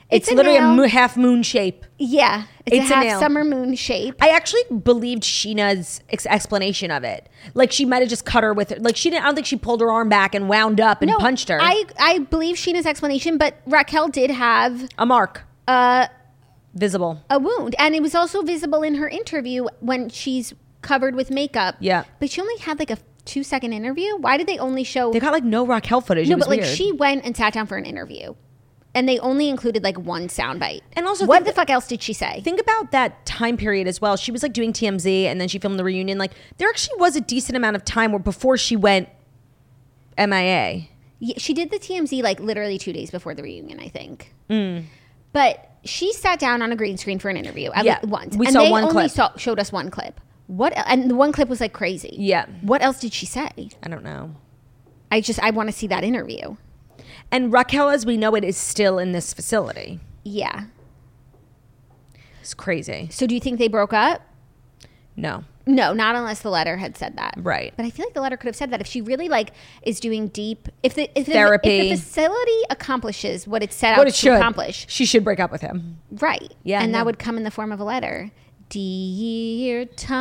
It's, It's a literally a nail. mo- half moon shape. Yeah, it's, It's a a half nail. summer moon shape. I actually believed Sheena's ex- explanation of it. Like she might have just cut her with it. Like she didn't. I don't think she pulled her arm back and wound up and punched her. I I believe Sheena's explanation, but Raquel did have a mark uh, visible. a wound, and it was also visible in her interview when she's covered with makeup. Yeah. but she only had like a two second interview. Why did they only show? They got like no Raquel footage. no, It was but like weird. she went and sat down for an interview, and they only included like one soundbite. And also what think the that- fuck else did she say? Think about that time period as well. She was like doing T M Z and then she filmed the reunion. Like there actually was a decent amount of time where before she went M I A. Yeah, she did the T M Z like literally two days before the reunion, I think. Mm. But she sat down on a green screen for an interview at Yeah, least once. we and saw they one only clip. Saw, showed us one clip. What? And the one clip was like crazy. Yeah. What else did she say? I don't know. I just I want to see that interview. And Raquel, as we know it, is still in this facility. Yeah. It's crazy. So do you think they broke up? No. No, not unless the letter had said that. Right. But I feel like the letter could have said that if she really like is doing deep if the if the, Therapy. if the facility accomplishes what it set What out it to should. accomplish. She should break up with him. Right. Yeah, And no. that would come in the form of a letter. Dear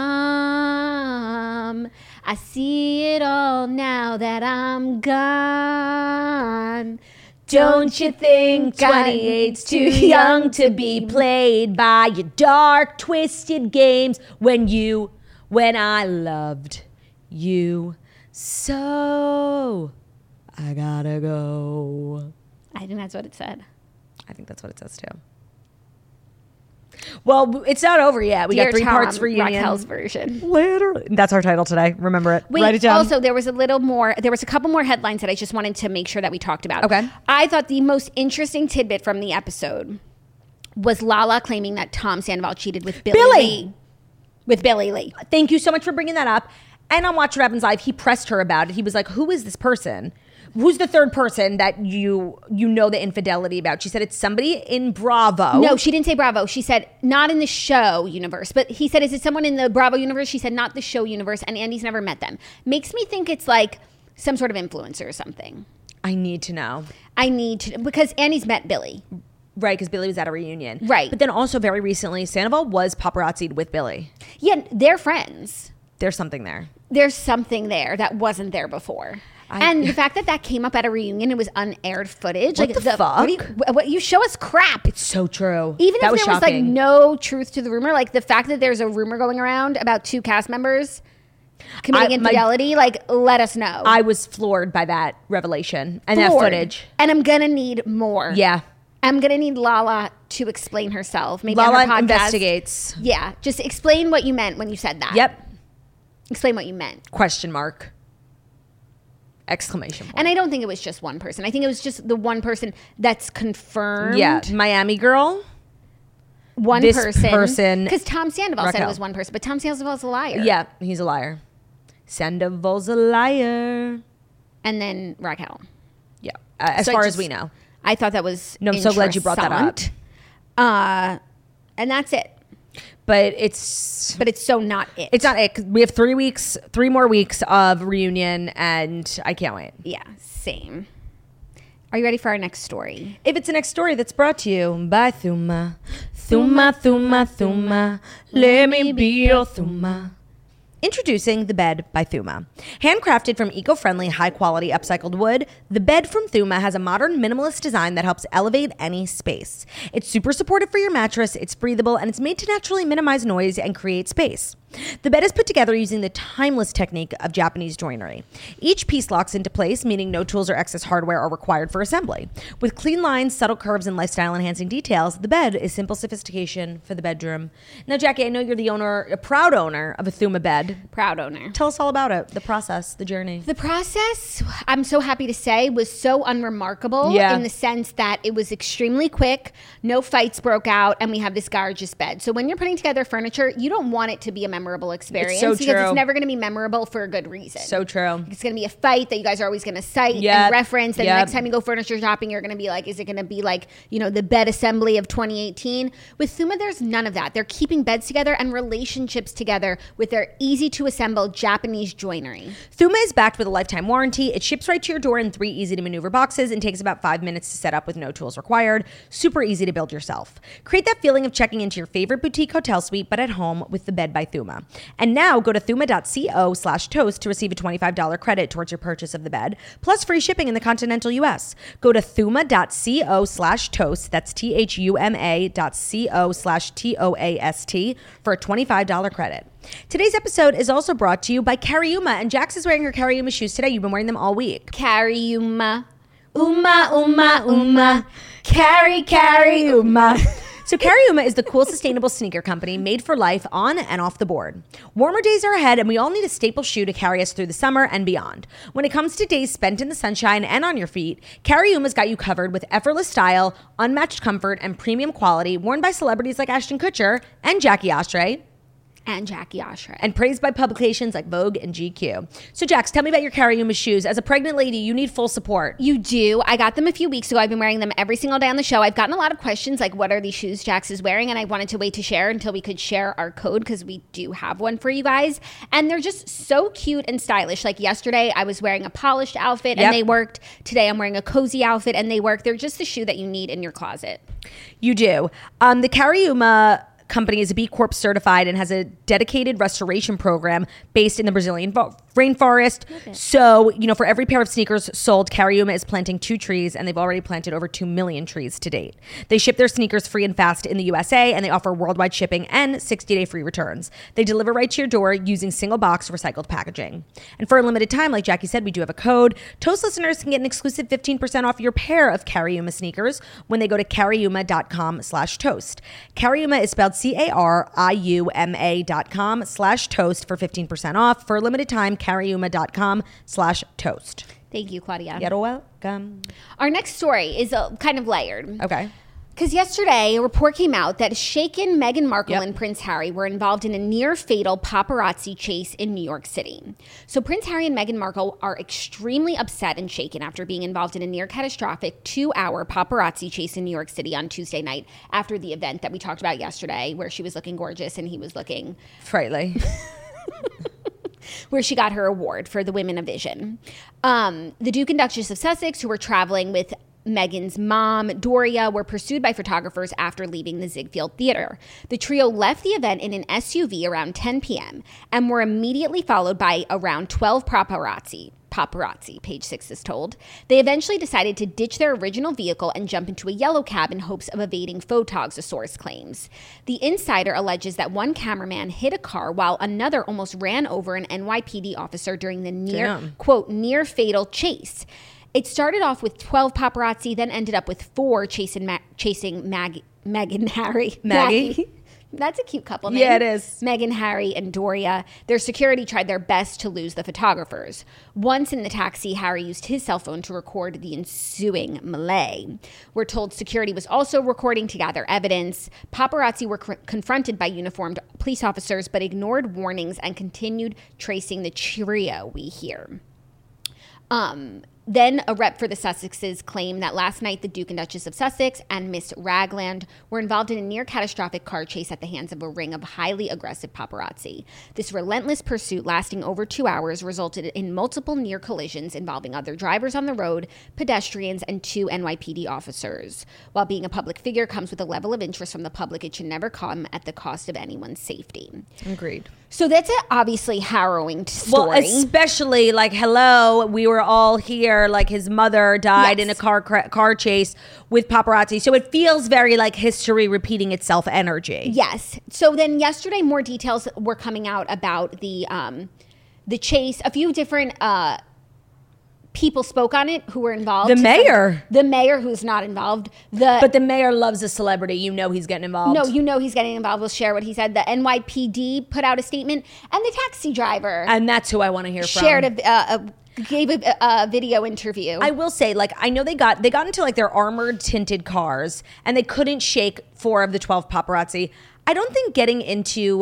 Tom, I see it all now that I'm gone. Don't you think twenty-eight's too young to be played by your dark, twisted games when you, when I loved you so? I gotta go. I think that's what it said. I think that's what it says too. Well, it's not over yet. We Dear got three Tom, parts reunion. Raquel's version. Literally. That's our title today. Remember it. Wait, Write it down. also, there was a little more, there was a couple more headlines that I just wanted to make sure that we talked about. Okay. I thought the most interesting tidbit from the episode was Lala claiming that Tom Sandoval cheated with Billy, Billy! Lee. With Billy Lee. Thank you so much for bringing that up. And on Watch What Happens Live, he pressed her about it. He was like, who is this person? Who's the third person that you you know the infidelity about? She said it's somebody in Bravo. No, she didn't say Bravo. She said not in the show universe. But he said, is it someone in the Bravo universe? She said not the show universe. And Andy's never met them. Makes me think it's like some sort of influencer or something. I need to know. I need to, because Andy's met Billy. Right, because Billy was at a reunion. Right. But then also very recently, Sandoval was paparazzi'd with Billy. Yeah, they're friends. There's something there. There's something there that wasn't there before. I- and the fact that that came up at a reunion, it was unaired footage. What like the fuck? What, do you, what you show us crap. It's so true. Even that if was there was like shocking. no truth to the rumor, like the fact that there's a rumor going around about two cast members committing I- my- infidelity, like let us know. I was floored by that revelation and that Floored. footage. And I'm gonna need more. Yeah. I'm gonna need Lala to explain herself. Maybe on her Lala podcast. investigates. Yeah, just explain what you meant when you said that. Yep. Explain what you meant. Question mark. Exclamation point. And I don't think it was just one person. I think it was just the one person that's confirmed. Yeah, Miami girl. One This person. person- Because Tom Sandoval said Raquel. it was one person, but Tom Sandoval's a liar. Yeah, he's a liar. Sandoval's a liar. And then Raquel. Yeah, uh, as So I far as just- we know. I thought that was No, I'm so glad you brought that up. interessant. Uh, and that's it. But it's But it's so not it. it's not it. 'Cause we have three weeks, three more weeks of reunion, and I can't wait. Yeah, same. Are you ready for our next story? If it's the next story that's brought to you by Thuma. Thuma, Thuma, Thuma. Let me be your Thuma. Introducing the bed by Thuma. Handcrafted from eco-friendly, high-quality upcycled wood, the bed from Thuma has a modern minimalist design that helps elevate any space. It's super supportive for your mattress, it's breathable, and it's made to naturally minimize noise and create space. The bed is put together using the timeless technique of Japanese joinery. Each piece locks into place, meaning no tools or excess hardware are required for assembly. With clean lines, subtle curves, and lifestyle-enhancing details, the bed is simple sophistication for the bedroom. Now, Jackie, I know you're the owner, a proud owner of a Thuma bed. Proud owner. Tell us all about it, the process, the journey. The process, I'm so happy to say, was so unremarkable Yeah. in the sense that it was extremely quick, no fights broke out, and we have this gorgeous bed. So when you're putting together furniture, you don't want it to be a memory memorable experience so because true. it's never going to be memorable for a good reason. So true. It's going to be a fight that you guys are always going to cite Yep. and reference. And Yep. the next time you go furniture shopping, you're going to be like, is it going to be like, you know, the bed assembly of twenty eighteen? With Thuma, there's none of that. They're keeping beds together and relationships together with their easy to assemble Japanese joinery. Thuma is backed with a lifetime warranty. It ships right to your door in three easy to maneuver boxes and takes about five minutes to set up with no tools required. Super easy to build yourself. Create that feeling of checking into your favorite boutique hotel suite, but at home with the bed by Thuma. And now go to thuma.co slash toast to receive a twenty-five dollars credit towards your purchase of the bed, plus free shipping in the continental U S. Go to thuma.co slash toast, that's T-H-U-M-A dot C-O slash T-O-A-S-T for a twenty-five dollars credit. Today's episode is also brought to you by Cariuma, and Jax is wearing her Cariuma shoes today. You've been wearing them all week. Cariuma. Uma, uma, uma. Carry, carry, uma. So Cariuma is the cool, sustainable sneaker company made for life on and off the board. Warmer days are ahead, and we all need a staple shoe to carry us through the summer and beyond. When it comes to days spent in the sunshine and on your feet, Cariuma's got you covered with effortless style, unmatched comfort, and premium quality worn by celebrities like Ashton Kutcher and Jackie Ostray, And Jackie Ostray. and praised by publications like Vogue and G Q. So Jax, tell me about your Cariuma shoes. As a pregnant lady, you need full support. You do. I got them a few weeks ago. I've been wearing them every single day on the show. I've gotten a lot of questions like, what are these shoes Jax is wearing? And I wanted to wait to share until we could share our code because we do have one for you guys. And they're just so cute and stylish. Like yesterday, I was wearing a polished outfit Yep. and they worked. Today, I'm wearing a cozy outfit and they work. They're just the shoe that you need in your closet. You do. Um, the Cariuma company is a B Corp certified and has a dedicated restoration program based in the Brazilian vo- rainforest. So, you know, for every pair of sneakers sold, Cariuma is planting two trees, and they've already planted over two million trees to date. They ship their sneakers free and fast in the U S A, and they offer worldwide shipping and sixty-day free returns. They deliver right to your door using single box recycled packaging. And for a limited time, like Jackie said, we do have a code. Toast listeners can get an exclusive fifteen percent off your pair of Cariuma sneakers when they go to cariuma.com slash toast. Cariuma is spelled C-A-R-I-U-M-A dot com slash toast for fifteen percent off. For a limited time, cariuma.com slash toast. Thank you, Claudia. You're welcome. Our next story is uh, kind of layered. Okay. Because yesterday, a report came out that shaken Meghan Markle Yep. and Prince Harry were involved in a near-fatal paparazzi chase in New York City. So Prince Harry and Meghan Markle are extremely upset and shaken after being involved in a near-catastrophic two-hour paparazzi chase in New York City on Tuesday night after the event that we talked about yesterday, where she was looking gorgeous and he was looking... Frightly. where she got her award for the Women of Vision. Um, the Duke and Duchess of Sussex, who were traveling with Meghan's mom, Doria, were pursued by photographers after leaving the Ziegfeld Theater. The trio left the event in an S U V around ten p.m. and were immediately followed by around twelve paparazzi. Paparazzi, page six is told. They eventually decided to ditch their original vehicle and jump into a yellow cab in hopes of evading photogs, a source claims. The insider alleges that one cameraman hit a car while another almost ran over an N Y P D officer during the near, Damn. quote, near fatal chase. It started off with twelve paparazzi, then ended up with four chasing, Ma- chasing Maggie, Meghan, Harry. Maggie? That's a cute couple name. Yeah, it is. Meghan, Harry, and Doria. Their security tried their best to lose the photographers. Once in the taxi, Harry used his cell phone to record the ensuing melee. We're told security was also recording to gather evidence. Paparazzi were c- confronted by uniformed police officers, but ignored warnings and continued tracing the trio we hear. Um... Then a rep for the Sussexes claimed that last night the Duke and Duchess of Sussex and Miss Ragland were involved in a near-catastrophic car chase at the hands of a ring of highly aggressive paparazzi. This relentless pursuit lasting over two hours resulted in multiple near collisions involving other drivers on the road, pedestrians, and two N Y P D officers. While being a public figure comes with a level of interest from the public, it should never come at the cost of anyone's safety. Agreed. So that's an obviously harrowing story. Well, especially like, hello, we were all here. Like his mother died Yes. in a car cra- car chase with paparazzi. So it feels very like history repeating itself energy. Yes. So then yesterday, more details were coming out about the um, the chase. A few different uh, people spoke on it who were involved. The mayor. The mayor who's not involved. The But the mayor loves a celebrity. You know he's getting involved. no, you know he's getting involved. We'll share what he said. The N Y P D put out a statement, and the taxi driver And that's who I want to hear from. shared a, uh, a gave a, a video interview. I will say, like, I know they got they got into like their armored tinted cars and they couldn't shake four of the twelve paparazzi. I don't think getting into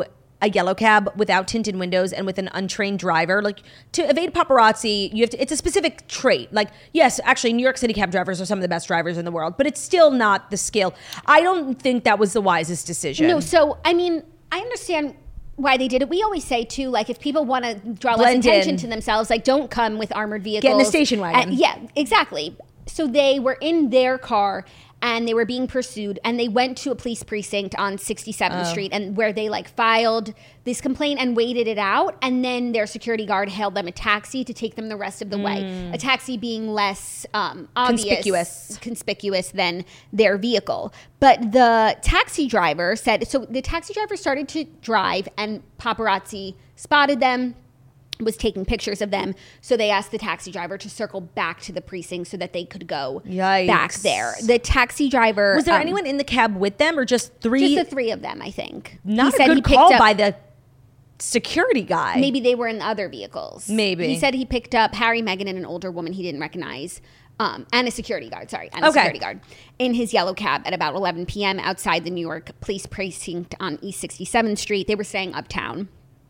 a yellow cab without tinted windows and with an untrained driver, like to evade paparazzi, you have to, it's a specific trait. Like, yes, actually New York City cab drivers are some of the best drivers in the world, but it's still not the skill. I don't think that was the wisest decision. No, so, I mean, I understand why they did it. We always say too, like if people want to draw Blend less attention in. to themselves, like don't come with armored vehicles. Get in a station wagon. Uh, yeah, exactly. So they were in their car and they were being pursued, and they went to a police precinct on sixty-seventh Oh. Street, and where they like filed this complaint and waited it out, and then their security guard hailed them a taxi to take them the rest of the way. A taxi being less um, obvious, Conspicuous. conspicuous than their vehicle. But the taxi driver said, so the taxi driver started to drive, and paparazzi spotted them, was taking pictures of them. So they asked the taxi driver to circle back to the precinct so that they could go Yikes. back there. The taxi driver... Was there um, anyone in the cab with them, or just three? Just the three of them, I think. Not He a said good he picked call up- by the security guy. Maybe they were in other vehicles. Maybe. He said he picked up Harry, Meghan, and an older woman he didn't recognize. Um, and a security guard, sorry, and a Okay. security guard in his yellow cab at about eleven p.m. outside the New York Police Precinct on East sixty-seventh Street. They were staying uptown.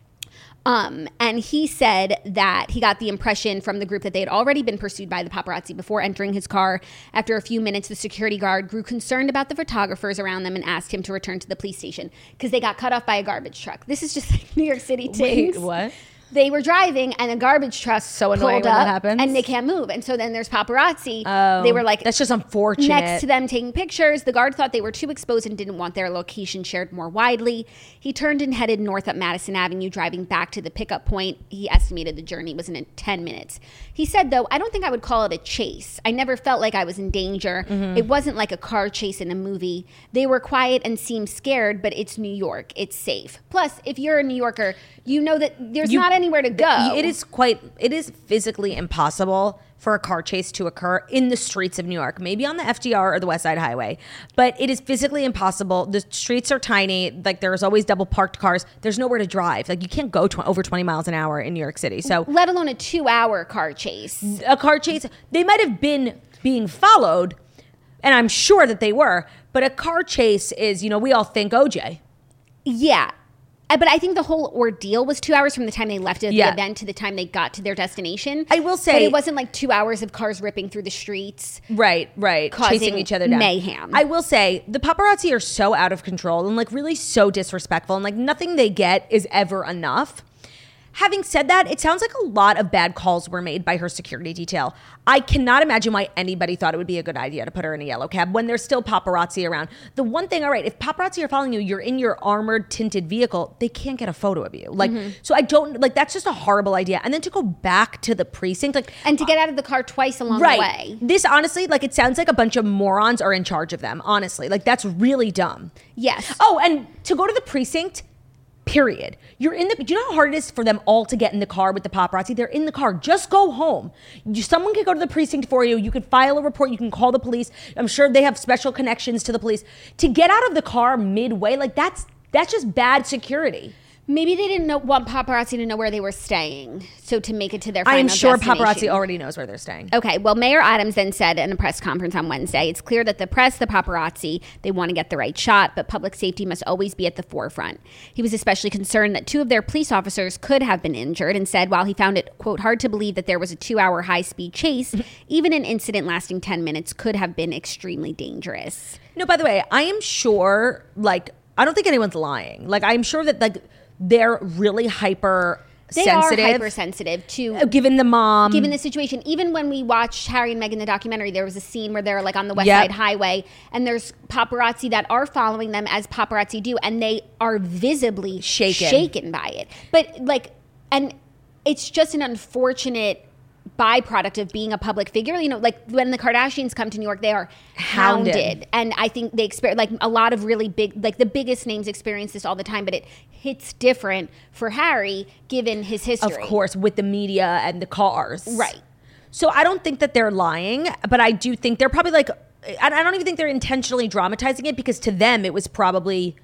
Um, and he said that he got the impression from the group that they had already been pursued by the paparazzi before entering his car. After a few minutes, the security guard grew concerned about the photographers around them and asked him to return to the police station because they got cut off by a garbage truck. This is just like New York City things. Wait, what? They were driving and a garbage truck So annoying pulled when that up happens. and they can't move. And so then there's paparazzi. Oh, they were like that's just unfortunate. next to them taking pictures. The guard thought they were too exposed and didn't want their location shared more widely. He turned and headed north up Madison Avenue, driving back to the pickup point. He estimated the journey was in ten minutes. He said, though, I don't think I would call it a chase. I never felt like I was in danger. Mm-hmm. It wasn't like a car chase in a movie. They were quiet and seemed scared, but it's New York. It's safe. Plus, if you're a New Yorker, you know that there's You- not anywhere to go. It is quite, it is physically impossible for a car chase to occur in the streets of New York, maybe on the F D R or the West Side Highway, but it is physically impossible. The streets are tiny. Like there's always double parked cars. There's nowhere to drive. Like you can't go tw- over twenty miles an hour in New York City. So Let alone a two-hour car chase. a car chase, they might have been being followed, and I'm sure that they were, but a car chase is, you know, we all think O J. Yeah. Uh, But I think the whole ordeal was two hours from the time they left at Yeah. the event to the time they got to their destination. I will say- But it wasn't like two hours of cars ripping through the streets. Right, right. Causing Chasing each other down. mayhem. I will say the paparazzi are so out of control and like really so disrespectful, and like nothing they get is ever enough. Having said that, it sounds like a lot of bad calls were made by her security detail. I cannot imagine why anybody thought it would be a good idea to put her in a yellow cab when there's still paparazzi around. The one thing, all right, if paparazzi are following you, you're in your armored tinted vehicle, they can't get a photo of you. Like, so I don't, like, that's just a horrible idea. And then to go back to the precinct, like, And to get out of the car twice along right. the way. This honestly, like, it sounds like a bunch of morons are in charge of them, honestly. Like, that's really dumb. Yes. Oh, and to go to the precinct, period. You're in the, do you know how hard it is for them all to get in the car with the paparazzi? They're in the car. Just go home. You, someone could go to the precinct for you. You could file a report. You can call the police. I'm sure they have special connections to the police. To get out of the car midway, like that's, that's just bad security. Maybe they didn't know, want paparazzi to know where they were staying. So to make it to their final I am sure destination. paparazzi already knows where they're staying. Okay, well, Mayor Adams then said in a press conference on Wednesday, it's clear that the press, the paparazzi, they want to get the right shot, but public safety must always be at the forefront. He was especially concerned that two of their police officers could have been injured and said while he found it, quote, hard to believe that there was a two-hour high-speed chase, even an incident lasting ten minutes could have been extremely dangerous. No, by the way, I am sure, like, I don't think anyone's lying. Like, I'm sure that, like, they're really hyper They sensitive. are hypersensitive to Uh, Given the mom. given the situation. Even when we watched Harry and Meghan the documentary, there was a scene where they're like on the West Yep. Side Highway, and there's paparazzi that are following them as paparazzi do, and they are visibly Shaken. shaken by it. But like, and it's just an unfortunate byproduct of being a public figure. You know, like when the Kardashians come to New York, they are Hounded. hounded. And I think they experience, like a lot of really big, like the biggest names experience this all the time, but it hits different for Harry given his history. Of course, with the media and the cars. Right. So I don't think that they're lying, but I do think they're probably like, I I don't even think they're intentionally dramatizing it because to them it was probably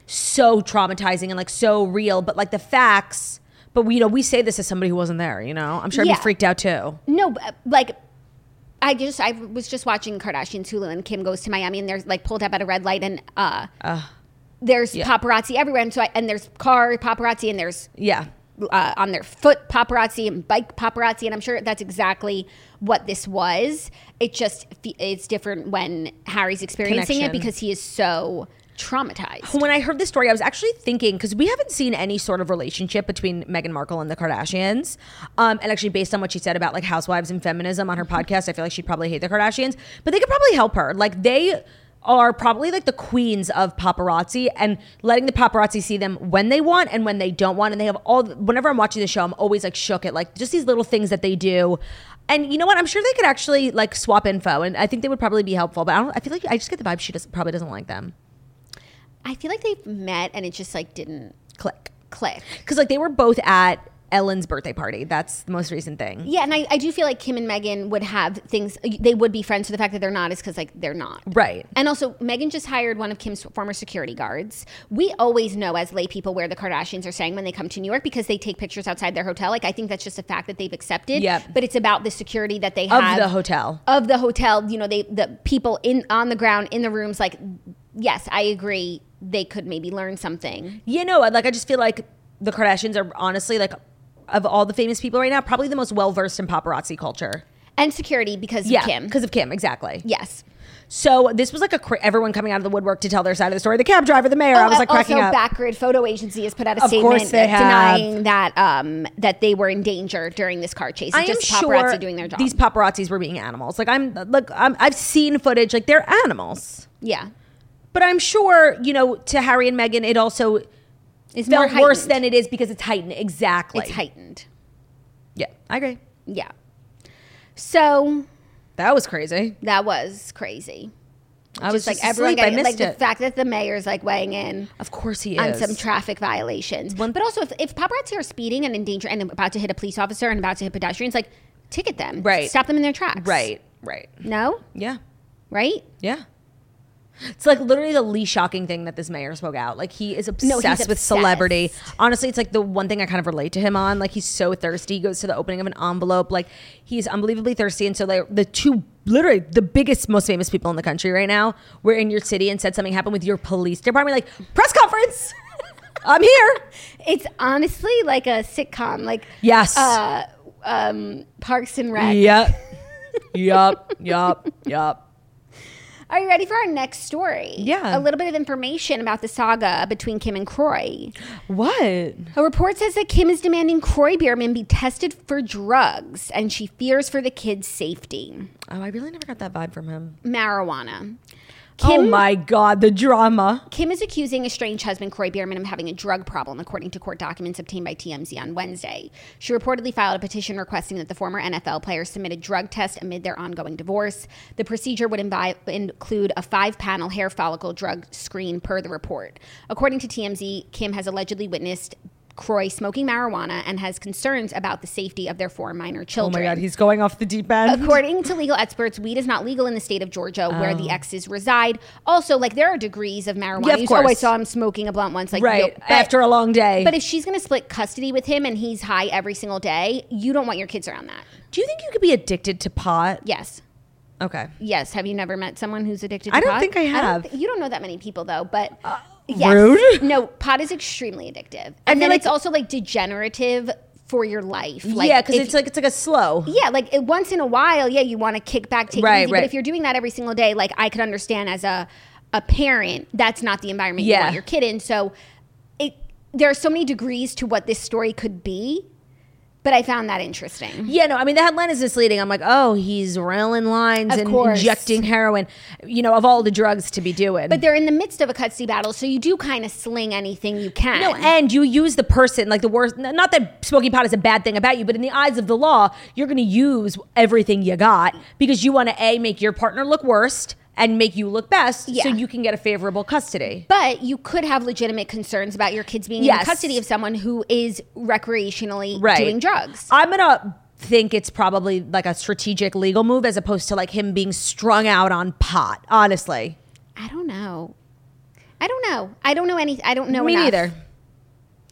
so traumatizing and like so real, but like the facts, but we, you know, we say this as somebody who wasn't there, you know? I'm sure I'd Yeah. be freaked out too. No, but, like I just I was just watching Kardashians Hulu and Kim goes to Miami and they're like pulled up at a red light and uh, there's Yeah. paparazzi everywhere, and so I, and there's car paparazzi, and there's Yeah. uh, on their foot paparazzi and bike paparazzi, and I'm sure that's exactly what this was. It just it's different when Harry's experiencing Connection. it because he is so traumatized. When I heard this story, I was actually thinking, because we haven't seen any sort of relationship between Meghan Markle and the Kardashians. Um, and actually, based on what she said about like housewives and feminism on her podcast, I feel like she'd probably hate the Kardashians, but they could probably help her. Like they are probably like the queens of paparazzi and letting the paparazzi see them when they want and when they don't want. And they have all, whenever I'm watching the show, I'm always like shook at like just these little things that they do. And you know what? I'm sure they could actually like swap info, and I think they would probably be helpful. But I don't. I feel like I just get the vibe she does, probably doesn't like them. I feel like they've met and it just like didn't Click. click. Because like they were both at Ellen's birthday party. That's the most recent thing. Yeah, and I, I do feel like Kim and Meghan would have things, they would be friends. So the fact that they're not is because like they're not. Right. And also, Meghan just hired one of Kim's former security guards. We always know as lay people where the Kardashians are staying when they come to New York because they take pictures outside their hotel. Like I think that's just a fact that they've accepted. Yep. But it's about the security that they Of have. the hotel. Of the hotel. You know, they the people in on the ground, in the rooms. Like, yes, I agree. They could maybe learn something. You know, like I just feel like the Kardashians are honestly like, of all the famous people right now, probably the most well-versed in paparazzi culture. And security because Yeah, of Kim. because of Kim, exactly. Yes. So this was like a cra- everyone coming out of the woodwork to tell their side of the story. The cab driver, the mayor. I was like also, cracking up. Backgrid Photo Agency has put out a Of statement course they have. denying that um, that they were in danger during this car chase. It's I am just paparazzi sure doing their job. these paparazzis were being animals. Like I'm, like I'm, I've seen footage. Like they're animals. yeah, But I'm sure, you know, to Harry and Meghan, it also it's more felt worse heightened. than it is because it's heightened. Exactly. It's heightened. Yeah, I agree. Yeah. So That was crazy. that was crazy. I was Just just like everyone asleep. I getting, missed like it. the fact that the mayor's like weighing in Of course he on is. some traffic violations. One- but also, if, if paparazzi are speeding and in danger and about to hit a police officer and about to hit pedestrians, like ticket them, Right. Stop them in their tracks, Right, right. No, Yeah, right? yeah. It's like literally the least shocking thing that this mayor spoke out. Like he is obsessed No, he's with obsessed. celebrity. Honestly, it's like the one thing I kind of relate to him on. Like he's so thirsty. He goes to the opening of an envelope. Like he's unbelievably thirsty. And so like the two, literally the biggest, most famous people in the country right now were in your city and said something happened with your police department. Like press conference. I'm here. It's honestly like a sitcom, like Yes. uh, um, Parks and Rec. Yep. Yup. Yup. Yup. Are you ready for our next story? Yeah. A little bit of information about the saga between Kim and Kroy. What? A report says that Kim is demanding Kroy Biermann be tested for drugs, and she fears for the kids' safety. Oh, I really never got that vibe from him. Marijuana. oh Kim, my God, the drama. Kim is accusing estranged husband Kroy Biermann of having a drug problem, according to court documents obtained by T M Z on Wednesday. She reportedly filed a petition requesting that the former N F L player submit a drug test amid their ongoing divorce. The procedure would imbi- include a five-panel hair follicle drug screen per the report. According to T M Z, Kim has allegedly witnessed Kroy smoking marijuana and has concerns about the safety of their four minor Oh children. my God, he's going off the deep end. According to legal experts, weed is not legal in the state of Georgia where the exes reside. Also, like there are degrees of marijuana Oh. Yeah, of use. course. Oh, I saw him smoking a blunt once. Like, Right, yo, but- after a long day. But if she's going to split custody with him and he's high every single day, you don't want your kids around that. Do you think you could be addicted to pot? Yes. Okay. Yes. Have you never met someone who's addicted to I don't pot? think I don't have. thi- you don't know that many people though, but yes. rude. No, pot is extremely addictive. I And feel then like- it's also like degenerative for your life. Like, yeah, because if- it's like it's like a slow. Yeah, like it, once in a while, yeah, you want to kick back, take Right, it easy. right. But if you're doing that every single day, like I could understand as a a parent, that's not the environment you Yeah. want your kid in. So it there are so many degrees to what this story could be, but I found that interesting. Yeah, no, I mean the headline is misleading. I'm like, oh, he's railing lines Of and course. injecting heroin. You know, of all the drugs to be doing. But they're in the midst of a custody battle, so you do kind of sling anything you can. no, and you use the person like the worst. Not that smoking pot is a bad thing about you, but in the eyes of the law, you're going to use everything you got because you want to a make your partner look worst and make you look best, Yeah. so you can get a favorable custody. But you could have legitimate concerns about your kids being in Yes. the custody of someone who is recreationally Right. doing drugs. I'm gonna think it's probably like a strategic legal move as opposed to like him being strung out on pot. Honestly, I don't know. I don't know. I don't know any. I don't know. me enough. neither.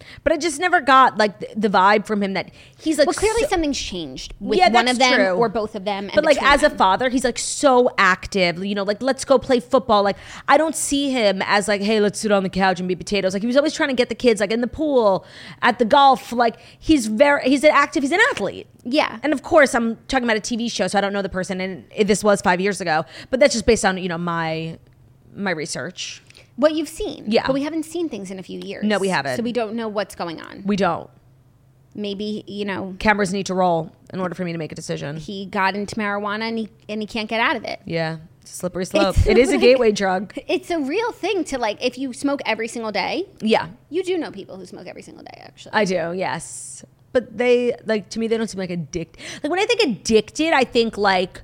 But I just never got like the, the vibe from him that he's like. Well, clearly so- something's changed with Yeah, one that's of them true. or both of them. And But like between as a them. father, he's like so active. You know, like let's go play football. Like I don't see him as like, hey, let's sit on the couch and be potatoes. Like he was always trying to get the kids like in the pool, at the golf. Like he's very, he's an active, he's an athlete. Yeah. And of course, I'm talking about a T V show, so I don't know the person, and this was five years ago. But that's just based on you know my my research. What you've seen. Yeah. But we haven't seen things in a few years. No, we haven't. So we don't know what's going on. We don't. Maybe, you know, Cameras need to roll in order for me to make a decision. he got into marijuana and he, and he can't get out of it. Yeah, it's a slippery slope. It's It is a like- gateway drug. It's a real thing to like, if you smoke every single day, Yeah, you do know people who smoke every single day, actually. I do. Yes, but they like to me they don't seem like addicted. Like when I think addicted, I think like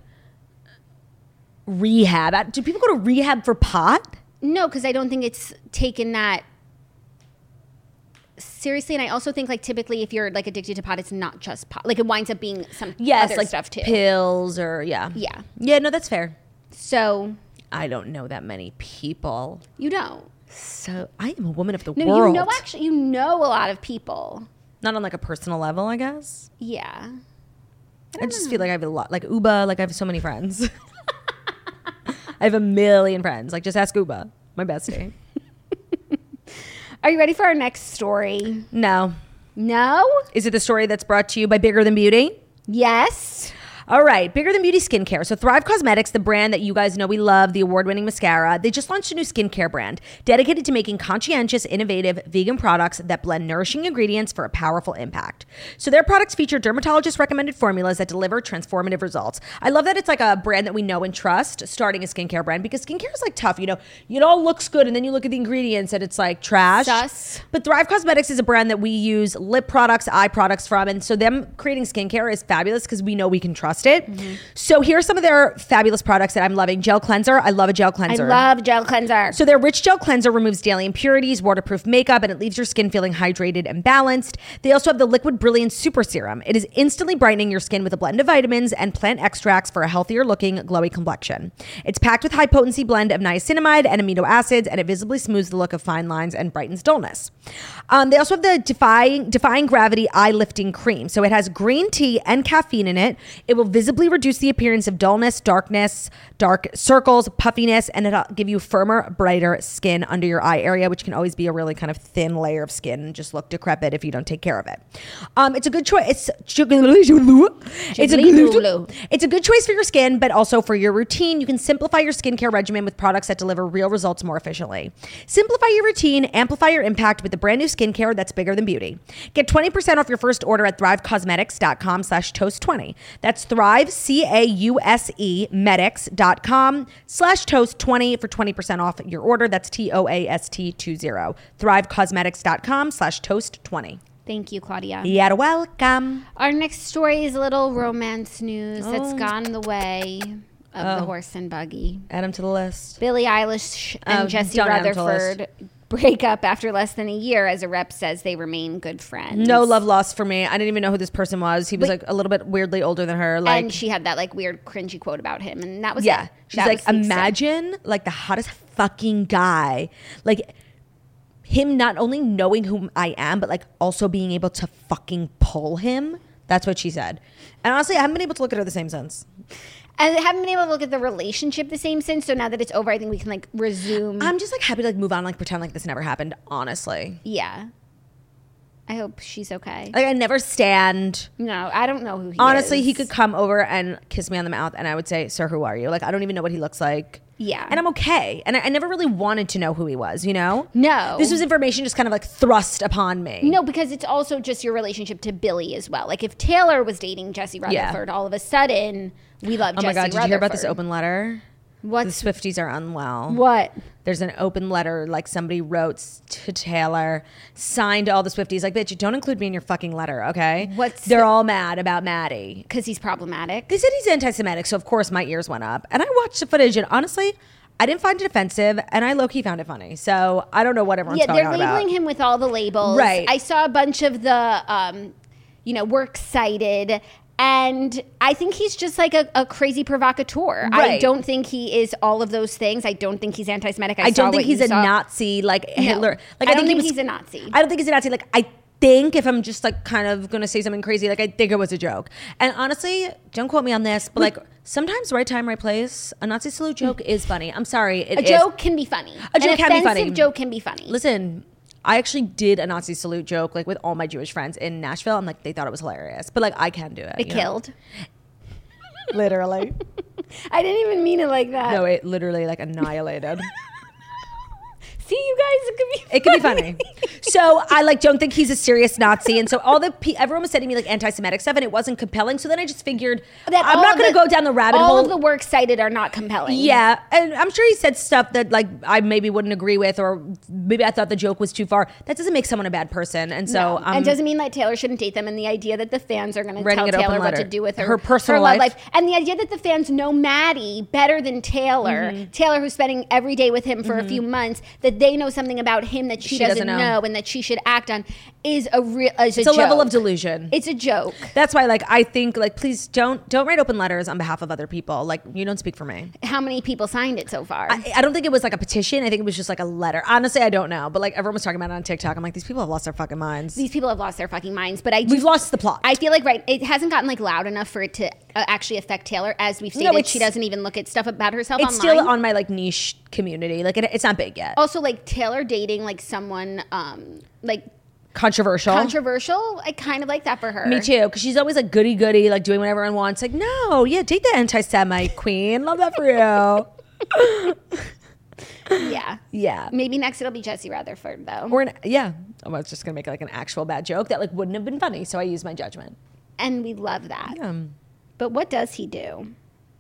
rehab. Do people go to rehab for pot? No, because I don't think it's taken that seriously. And I also think like typically if you're like addicted to pot, it's not just pot. Like it winds up being some Yes, other like stuff too. pills or yeah, Yeah. yeah. No, that's fair. So I don't know that many people. you don't. So I am a woman of the No, world. you know actually you know a lot of people. Not on like a personal level, I guess. Yeah. I, just feel like I have a lot, like Uba. Like I have so many friends. I have a million friends. Like just ask Uba, my bestie. Are you ready for our next story? No. No? Is it the story that's brought to you by Bigger Than Beauty? Yes. All right, Bigger Than Beauty skincare. So Thrive Cosmetics, the brand that you guys know we love, the award-winning mascara, they just launched a new skincare brand dedicated to making conscientious, innovative, vegan products that blend nourishing ingredients for a powerful impact. So their products feature dermatologist-recommended formulas that deliver transformative results. I love that it's like a brand that we know and trust, starting a skincare brand, because skincare is like tough. You know, it all looks good, and then you look at the ingredients and it's like trash. Sus. But Thrive Cosmetics is a brand that we use lip products, eye products from, and so them creating skincare is fabulous because we know we can trust it. Mm-hmm. So here's some of their fabulous products that I'm loving. Gel cleanser. I love a gel I cleanser. love gel cleanser. So their rich gel cleanser removes daily impurities, waterproof makeup, and it leaves your skin feeling hydrated and balanced. They also have the Liquid Brilliance Super Serum. It is instantly brightening your skin with a blend of vitamins and plant extracts for a healthier looking, glowy complexion. It's packed with high potency blend of niacinamide and amino acids, and it visibly smooths the look of fine lines and brightens dullness. Um, they also have the Defying, Defying Gravity Eye Lifting Cream. So it has green tea and caffeine in it. It will visibly reduce the appearance of dullness, darkness, dark circles, puffiness, and it'll give you firmer, brighter skin under your eye area, which can always be a really kind of thin layer of skin and just look decrepit if you don't take care of it. Um, it's a good choice. It's, it's a good, it's a good choice for your skin, but also for your routine. You can simplify your skincare regimen with products that deliver real results more efficiently. Simplify your routine, amplify your impact with the brand new skincare that's bigger than beauty. Get twenty percent off your first order at thrivecosmetics.com slash toast 20. That's Thrive, C A U S E, medics.com slash toast 20 for twenty percent off your order. That's T O A S T twenty. Thrivecosmetics.com slash toast 20. Thank you, Claudia. You're welcome. Our next story is a little romance news that's Oh. gone the way of the Oh. horse and buggy. Add them to the list. Billie Eilish and Oh, Jesse don't add 'em to the Rutherford break up after less than a year as a rep says they remain good friends. No love lost for me. I didn't even know who this person was. He was Wait. like a little bit weirdly older than her. Like, and she had that like weird cringy quote about him, and that was yeah. it. She's That like, was the extent. imagine like the hottest fucking guy. Like him not only knowing who I am, but like also being able to fucking pull him. That's what she said. And honestly, I haven't been able to look at her the same since. And I haven't been able to look at the relationship the same since. So now that it's over, I think we can like resume. I'm just like happy to like move on, like pretend like this never happened, honestly. yeah. I hope she's okay. Like I never stand. No, I don't know who he Honestly, is. he could come over and kiss me on the mouth and I would say, sir, who are you? Like, I don't even know what he looks like. Yeah. And I'm okay. And I, I never really wanted to know who he was, you know? No. This was information just kind of like thrust upon me. No, because it's also just your relationship to Billy as well. Like if Taylor was dating Jesse Yeah. Rutherford, all of a sudden we love Oh Jesse my God, did you hear about this Rutherford. open letter? The What's Swifties are unwell. what? There's an open letter like somebody wrote to Taylor, signed to all the Swifties. Like, bitch, don't include me in your fucking letter, okay? What's They're the- all mad about Maddie. Because he's problematic. They said he's anti-Semitic, so of course my ears went up. And I watched the footage, and honestly, I didn't find it offensive, and I low-key found it funny. So I don't know what everyone's Yeah, going they're on labeling about. him with all the labels. Right. I saw a bunch of the, um, you know, we're excited. And I think he's just like a, a crazy provocateur. I Right. don't think he is all of those things. I don't think he's anti-Semitic. I, I saw don't think what he's you a saw. Nazi like Hitler. Like I don't he think was- he's a Nazi. I don't think he's a Nazi. Like I think if I'm just like kind of gonna say something crazy, like I think it was a joke. And honestly, don't quote me on this, but like sometimes right time, right place. A Nazi salute joke is funny. I'm sorry, it A is. joke can be funny. A joke An can be funny. offensive joke can be funny. Listen, I actually did a Nazi salute joke like with all my Jewish friends in Nashville, and like they thought it was hilarious. But like I can do it. It you know? killed. Literally. I didn't even mean it like that. No, it literally like annihilated. See, you guys, it could be It could be funny. So I like don't think he's a serious Nazi, and so all the pe- everyone was sending me like anti-Semitic stuff, and it wasn't compelling. So then I just figured That I'm all not going to the- go down the rabbit all hole. of the works cited are not compelling. Yeah, and I'm sure he said stuff that like I maybe wouldn't agree with, or maybe I thought the joke was too far. That doesn't make someone a bad person, and so No. um, and doesn't mean that Taylor shouldn't date them, and the idea that the fans are going to Writing tell an open Taylor what letter. to do with her, Her personal love life. and the idea that the fans know Maddie better than Taylor, Mm-hmm. Taylor who's spending every day with him for a few months, that they know something about him that she, She doesn't doesn't know. know. and that she should act on is a real is a it's a level joke. of delusion. It's a joke. That's why, like, I think, like, please don't don't write open letters on behalf of other people. Like, you don't speak for me. How many people signed it so far? I, I don't think it was like a petition. I think it was just like a letter. Honestly, I don't know. But like everyone was talking about it on TikTok. I'm like, these people have lost their fucking minds. These people have lost their fucking minds, but I We've just, lost the plot. I feel like right, it hasn't gotten like loud enough for it to uh, actually affect Taylor. As we've stated, it's- she doesn't even look at stuff about herself it's online. still on my like niche community. Like it, it's not big yet. Also, like Taylor dating like someone um like Controversial. controversial. I kind of like that for her. Me too, because she's always like goody goody, like doing what everyone wants. Like, no, yeah, date the anti-Semite queen. Love that for you. Yeah. Yeah. Maybe next it'll be Jesse Rutherford though. Or an, yeah, I was just gonna make like an actual bad joke that like wouldn't have been funny, so I used my judgment. And we love that. Um, But what does he do?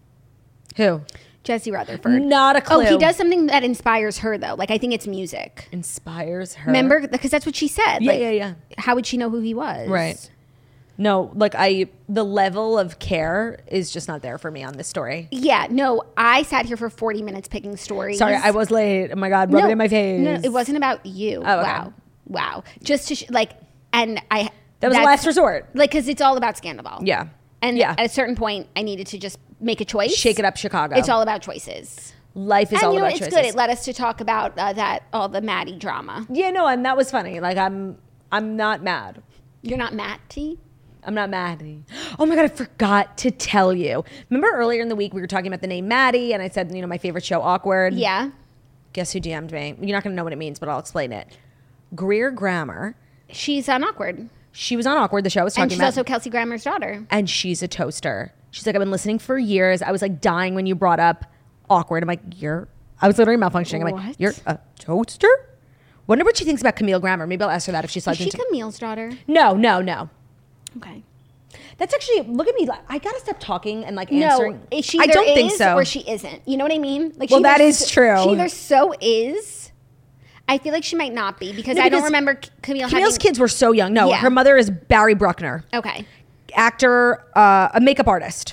who? Jesse Rutherford. Not a clue. Oh, he does something that inspires her though. Like I think it's music. Inspires her. Remember, because that's what she said. Yeah, Like, yeah, yeah. How would she know who he was? Right. No, like I, the level of care is just not there for me on this story. Yeah. No, I sat here for forty minutes picking stories. Sorry, I was late. Oh my God, rub no, it in my face. No, it wasn't about you. Oh, okay. Wow. Wow. Just to sh- like, and I. That was the that's- last resort. Like, because it's all about Scandival. Yeah. And Yeah. at a certain point, I needed to just make a choice. Shake it up, Chicago. It's all about choices. Life is and all you know, about it's choices. good. It led us to talk about uh, that all the Maddie drama. Yeah, no, and that was funny. Like I'm, I'm not mad. You're not Matty. I'm not Maddie. Oh my God, I forgot to tell you. Remember earlier in the week we were talking about the name Maddie, and I said, you know, my favorite show, Awkward. Yeah. Guess who D M'd me? You're not going to know what it means, but I'll explain it. Greer Grammer. She's on Awkward. She was on Awkward, the show I was talking And she's about. also Kelsey Grammer's daughter. and she's a toaster. She's like, I've been listening for years. I was like dying when you brought up Awkward. I'm like, you're, I was literally malfunctioning. I'm like, What? you're a toaster? Wonder what she thinks about Camille Grammer. Maybe I'll ask her that if she Is slides she into. Camille's daughter? No, no, no. Okay. That's actually, look at me. like, I gotta stop talking and like No, answering. is she I either don't think is so. or she isn't. You know what I mean? Like, Well, she that either is s- true. She either so is. I feel like she might not be because No, I don't because remember C- Camille Camille's having. kids were so young. No, Yeah. her mother is Barry Bruckner, Okay. actor, uh, a makeup artist.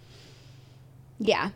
Yeah.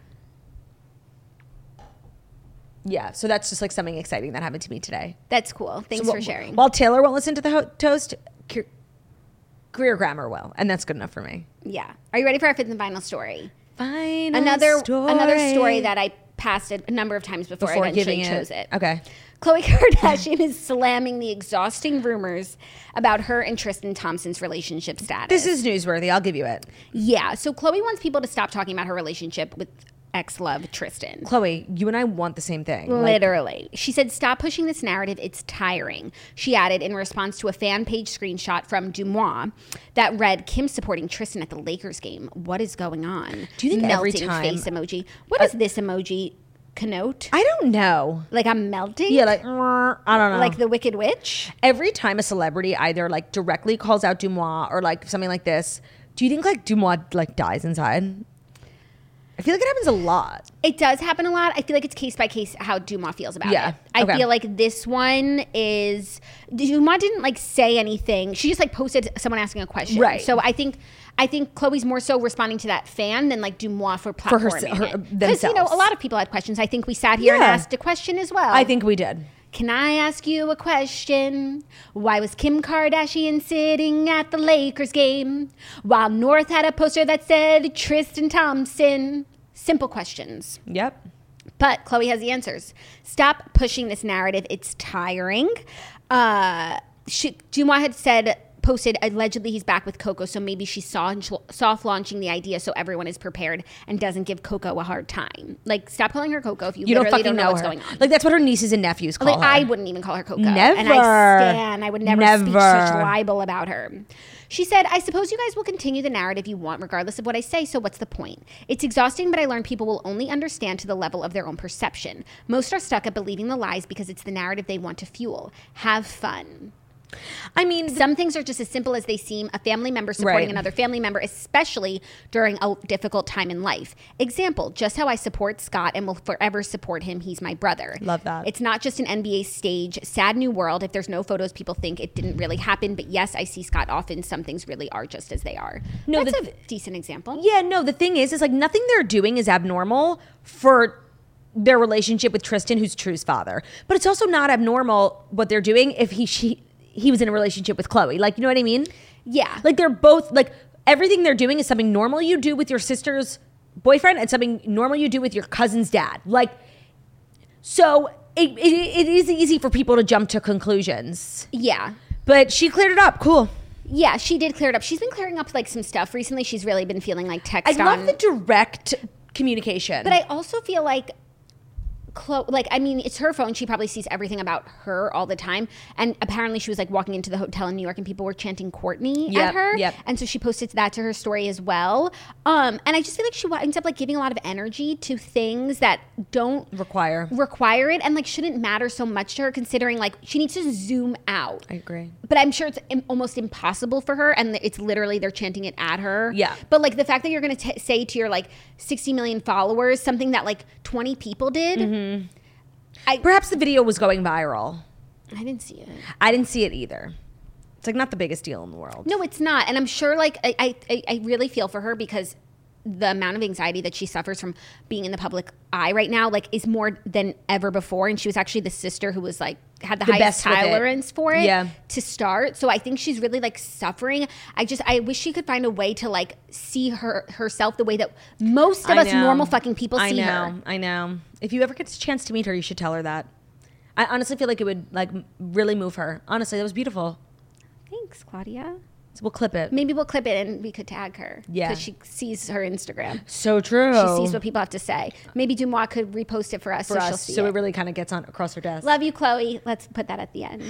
Yeah, so that's just like something exciting that happened to me today. That's cool. Thanks So for wh- sharing. While Taylor won't listen to the ho- toast, Gre- Greer Grammer will, and that's good enough for me. Yeah. Are you ready for our fifth and final story? Final Another story. another story that I passed a number of times before, Before I eventually giving it- chose it. okay. Khloe Kardashian is slamming the exhausting rumors about her and Tristan Thompson's relationship status. This is newsworthy. I'll give you it. Yeah. So Khloe wants people to stop talking about her relationship with ex-love Tristan. Chloe, you and I want the same thing. Like, Literally. She said, stop pushing this narrative. It's tiring. She added in response to a fan page screenshot from Dumois that read, Kim supporting Tristan at the Lakers game. What is going on? Do you think every Melting time- face emoji. What does this emoji connote? I don't know. Like I'm melting? Yeah, like, "Mwah," I don't know. Like the Wicked Witch? every time a celebrity either like directly calls out Dumois or like something like this, do you think like Dumois like dies inside? I feel like it happens a lot. It does happen a lot. I feel like it's case by case how Dumois feels about Yeah, it. I okay. feel like this one is Dumois didn't like say anything. She just like posted someone asking a question. Right. So I think I think Chloe's more so responding to that fan than like Dumois for For her- platforming her- it. Because you know themselves. a lot of people had questions. I think we sat here and Yeah. asked a question as well. I think we did. Can I ask you a question? Why was Kim Kardashian sitting at the Lakers game while North had a poster that said Tristan Thompson? Simple questions. Yep. But Khloe has the answers. Stop pushing this narrative. It's tiring. Uh, she, Dumois had said, posted, allegedly he's back with Coco, so maybe she's soft, soft launching the idea so everyone is prepared and doesn't give Coco a hard time. Like, stop calling her Coco if you, You don't literally fucking don't know, know what's her. going on. Like, that's what her nieces and nephews call Like, her. I wouldn't even call her Coco. Never. And I stand. I would never, Never. speak such libel about her. She said, I suppose you guys will continue the narrative you want regardless of what I say, so what's the point? It's exhausting, but I learned people will only understand to the level of their own perception. Most are stuck at believing the lies because it's the narrative they want to fuel. Have fun. I mean, Some things are just as simple as they seem. A family member supporting Right. another family member, especially during a difficult time in life. Example, just how I support Scott and will forever support him. He's my brother. Love that. It's not just an N B A stage. Sad new world. If there's no photos, people think it didn't really happen. But yes, I see Scott often. Some things really are just as they are. No, That's the- a decent example. yeah, no, the thing is, is like nothing they're doing is abnormal for their relationship with Tristan, who's True's father. But it's also not abnormal what they're doing if he she he was in a relationship with Khloe. Like, you know what I mean? Yeah. Like, they're both, like, everything they're doing is something normal you do with your sister's boyfriend and something normal you do with your cousin's dad. Like, so it, it, it is easy for people to jump to conclusions. Yeah. But she cleared it up. Cool. Yeah, she did clear it up. She's been clearing up like some stuff recently. She's really been feeling like text I on. love the direct communication. But I also feel like Chloe, like, I mean, it's her phone. She probably sees everything about her all the time. And apparently she was like walking into the hotel in New York and people were chanting Courtney Yep, at her. yep. And so she posted that to her story as well. Um, and I just feel like she winds up like giving a lot of energy to things that don't require. require it and like shouldn't matter so much to her, considering like she needs to zoom out. I agree. But I'm sure it's im- almost impossible for her, and it's literally they're chanting it at her. Yeah. But like the fact that you're going to say to your like sixty million followers something that like twenty people did. Mm-hmm. I Perhaps the video was going viral. I didn't see it. I didn't see it either. It's like not the biggest deal in the world. No, it's not. And I'm sure like I I, I really feel for her because the amount of anxiety that she suffers from being in the public eye right now like is more than ever before. And she was actually the sister who was like had the, The highest best with it. tolerance for it Yeah. to start. So I think she's really like suffering. I just I wish she could find a way to like see her herself the way that most of I us know. normal fucking people I see know, her. I know. If you ever get a chance to meet her, you should tell her that. I honestly feel like it would like really move her. Honestly, that was beautiful. Thanks, Claudia. So we'll clip it. Maybe we'll clip it and we could tag her. Yeah. Because she sees her Instagram. So true. She sees what people have to say. Maybe Dumois could repost it for us for so she'll us, see so it. it really kind of gets on across her desk. Love you, Chloe. Let's put that at the end.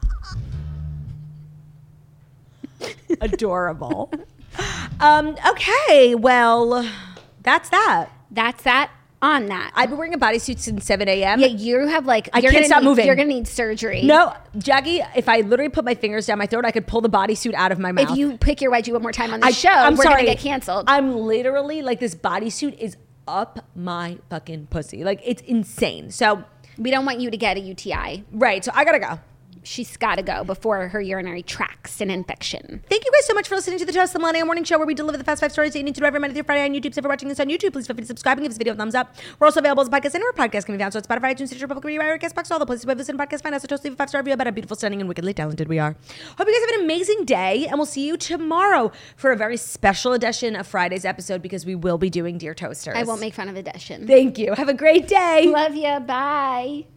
Adorable. um. Okay. Well, that's that. That's that on that. I've been wearing a bodysuit since seven a.m. yeah, you have like I you're can't gonna stop need, moving. You're gonna need surgery. No, Jackie, if I literally put my fingers down my throat, I could pull the bodysuit out of my mouth. If you pick your wedgie one more time on the I, show, I'm we're sorry. gonna get canceled. I'm literally like, this bodysuit is up my fucking pussy. Like, it's insane. So, we don't want you to get a U T I. right. So I gotta go. She's got to go before her urinary tracts an infection. Thank you guys so much for listening to the Toast the Millennial Morning Show, where we deliver the fast five stories that you need to know every Monday through Friday on YouTube. So if you're watching this on YouTube, please feel free to subscribe and give this video a thumbs up. We're also available as a podcast anywhere podcasts can be found. So it's Spotify, iTunes, Stitcher, Public Radio, Castbox, all the places where listen to podcasts. Find us. So Toast, leave a five star review about how beautiful, stunning, and wickedly talented we are. Hope you guys have an amazing day, and we'll see you tomorrow for a very special edition of Friday's episode, because we will be doing Dear Toasters. I won't make fun of addition. Thank you. Have a great day. Love you. Bye.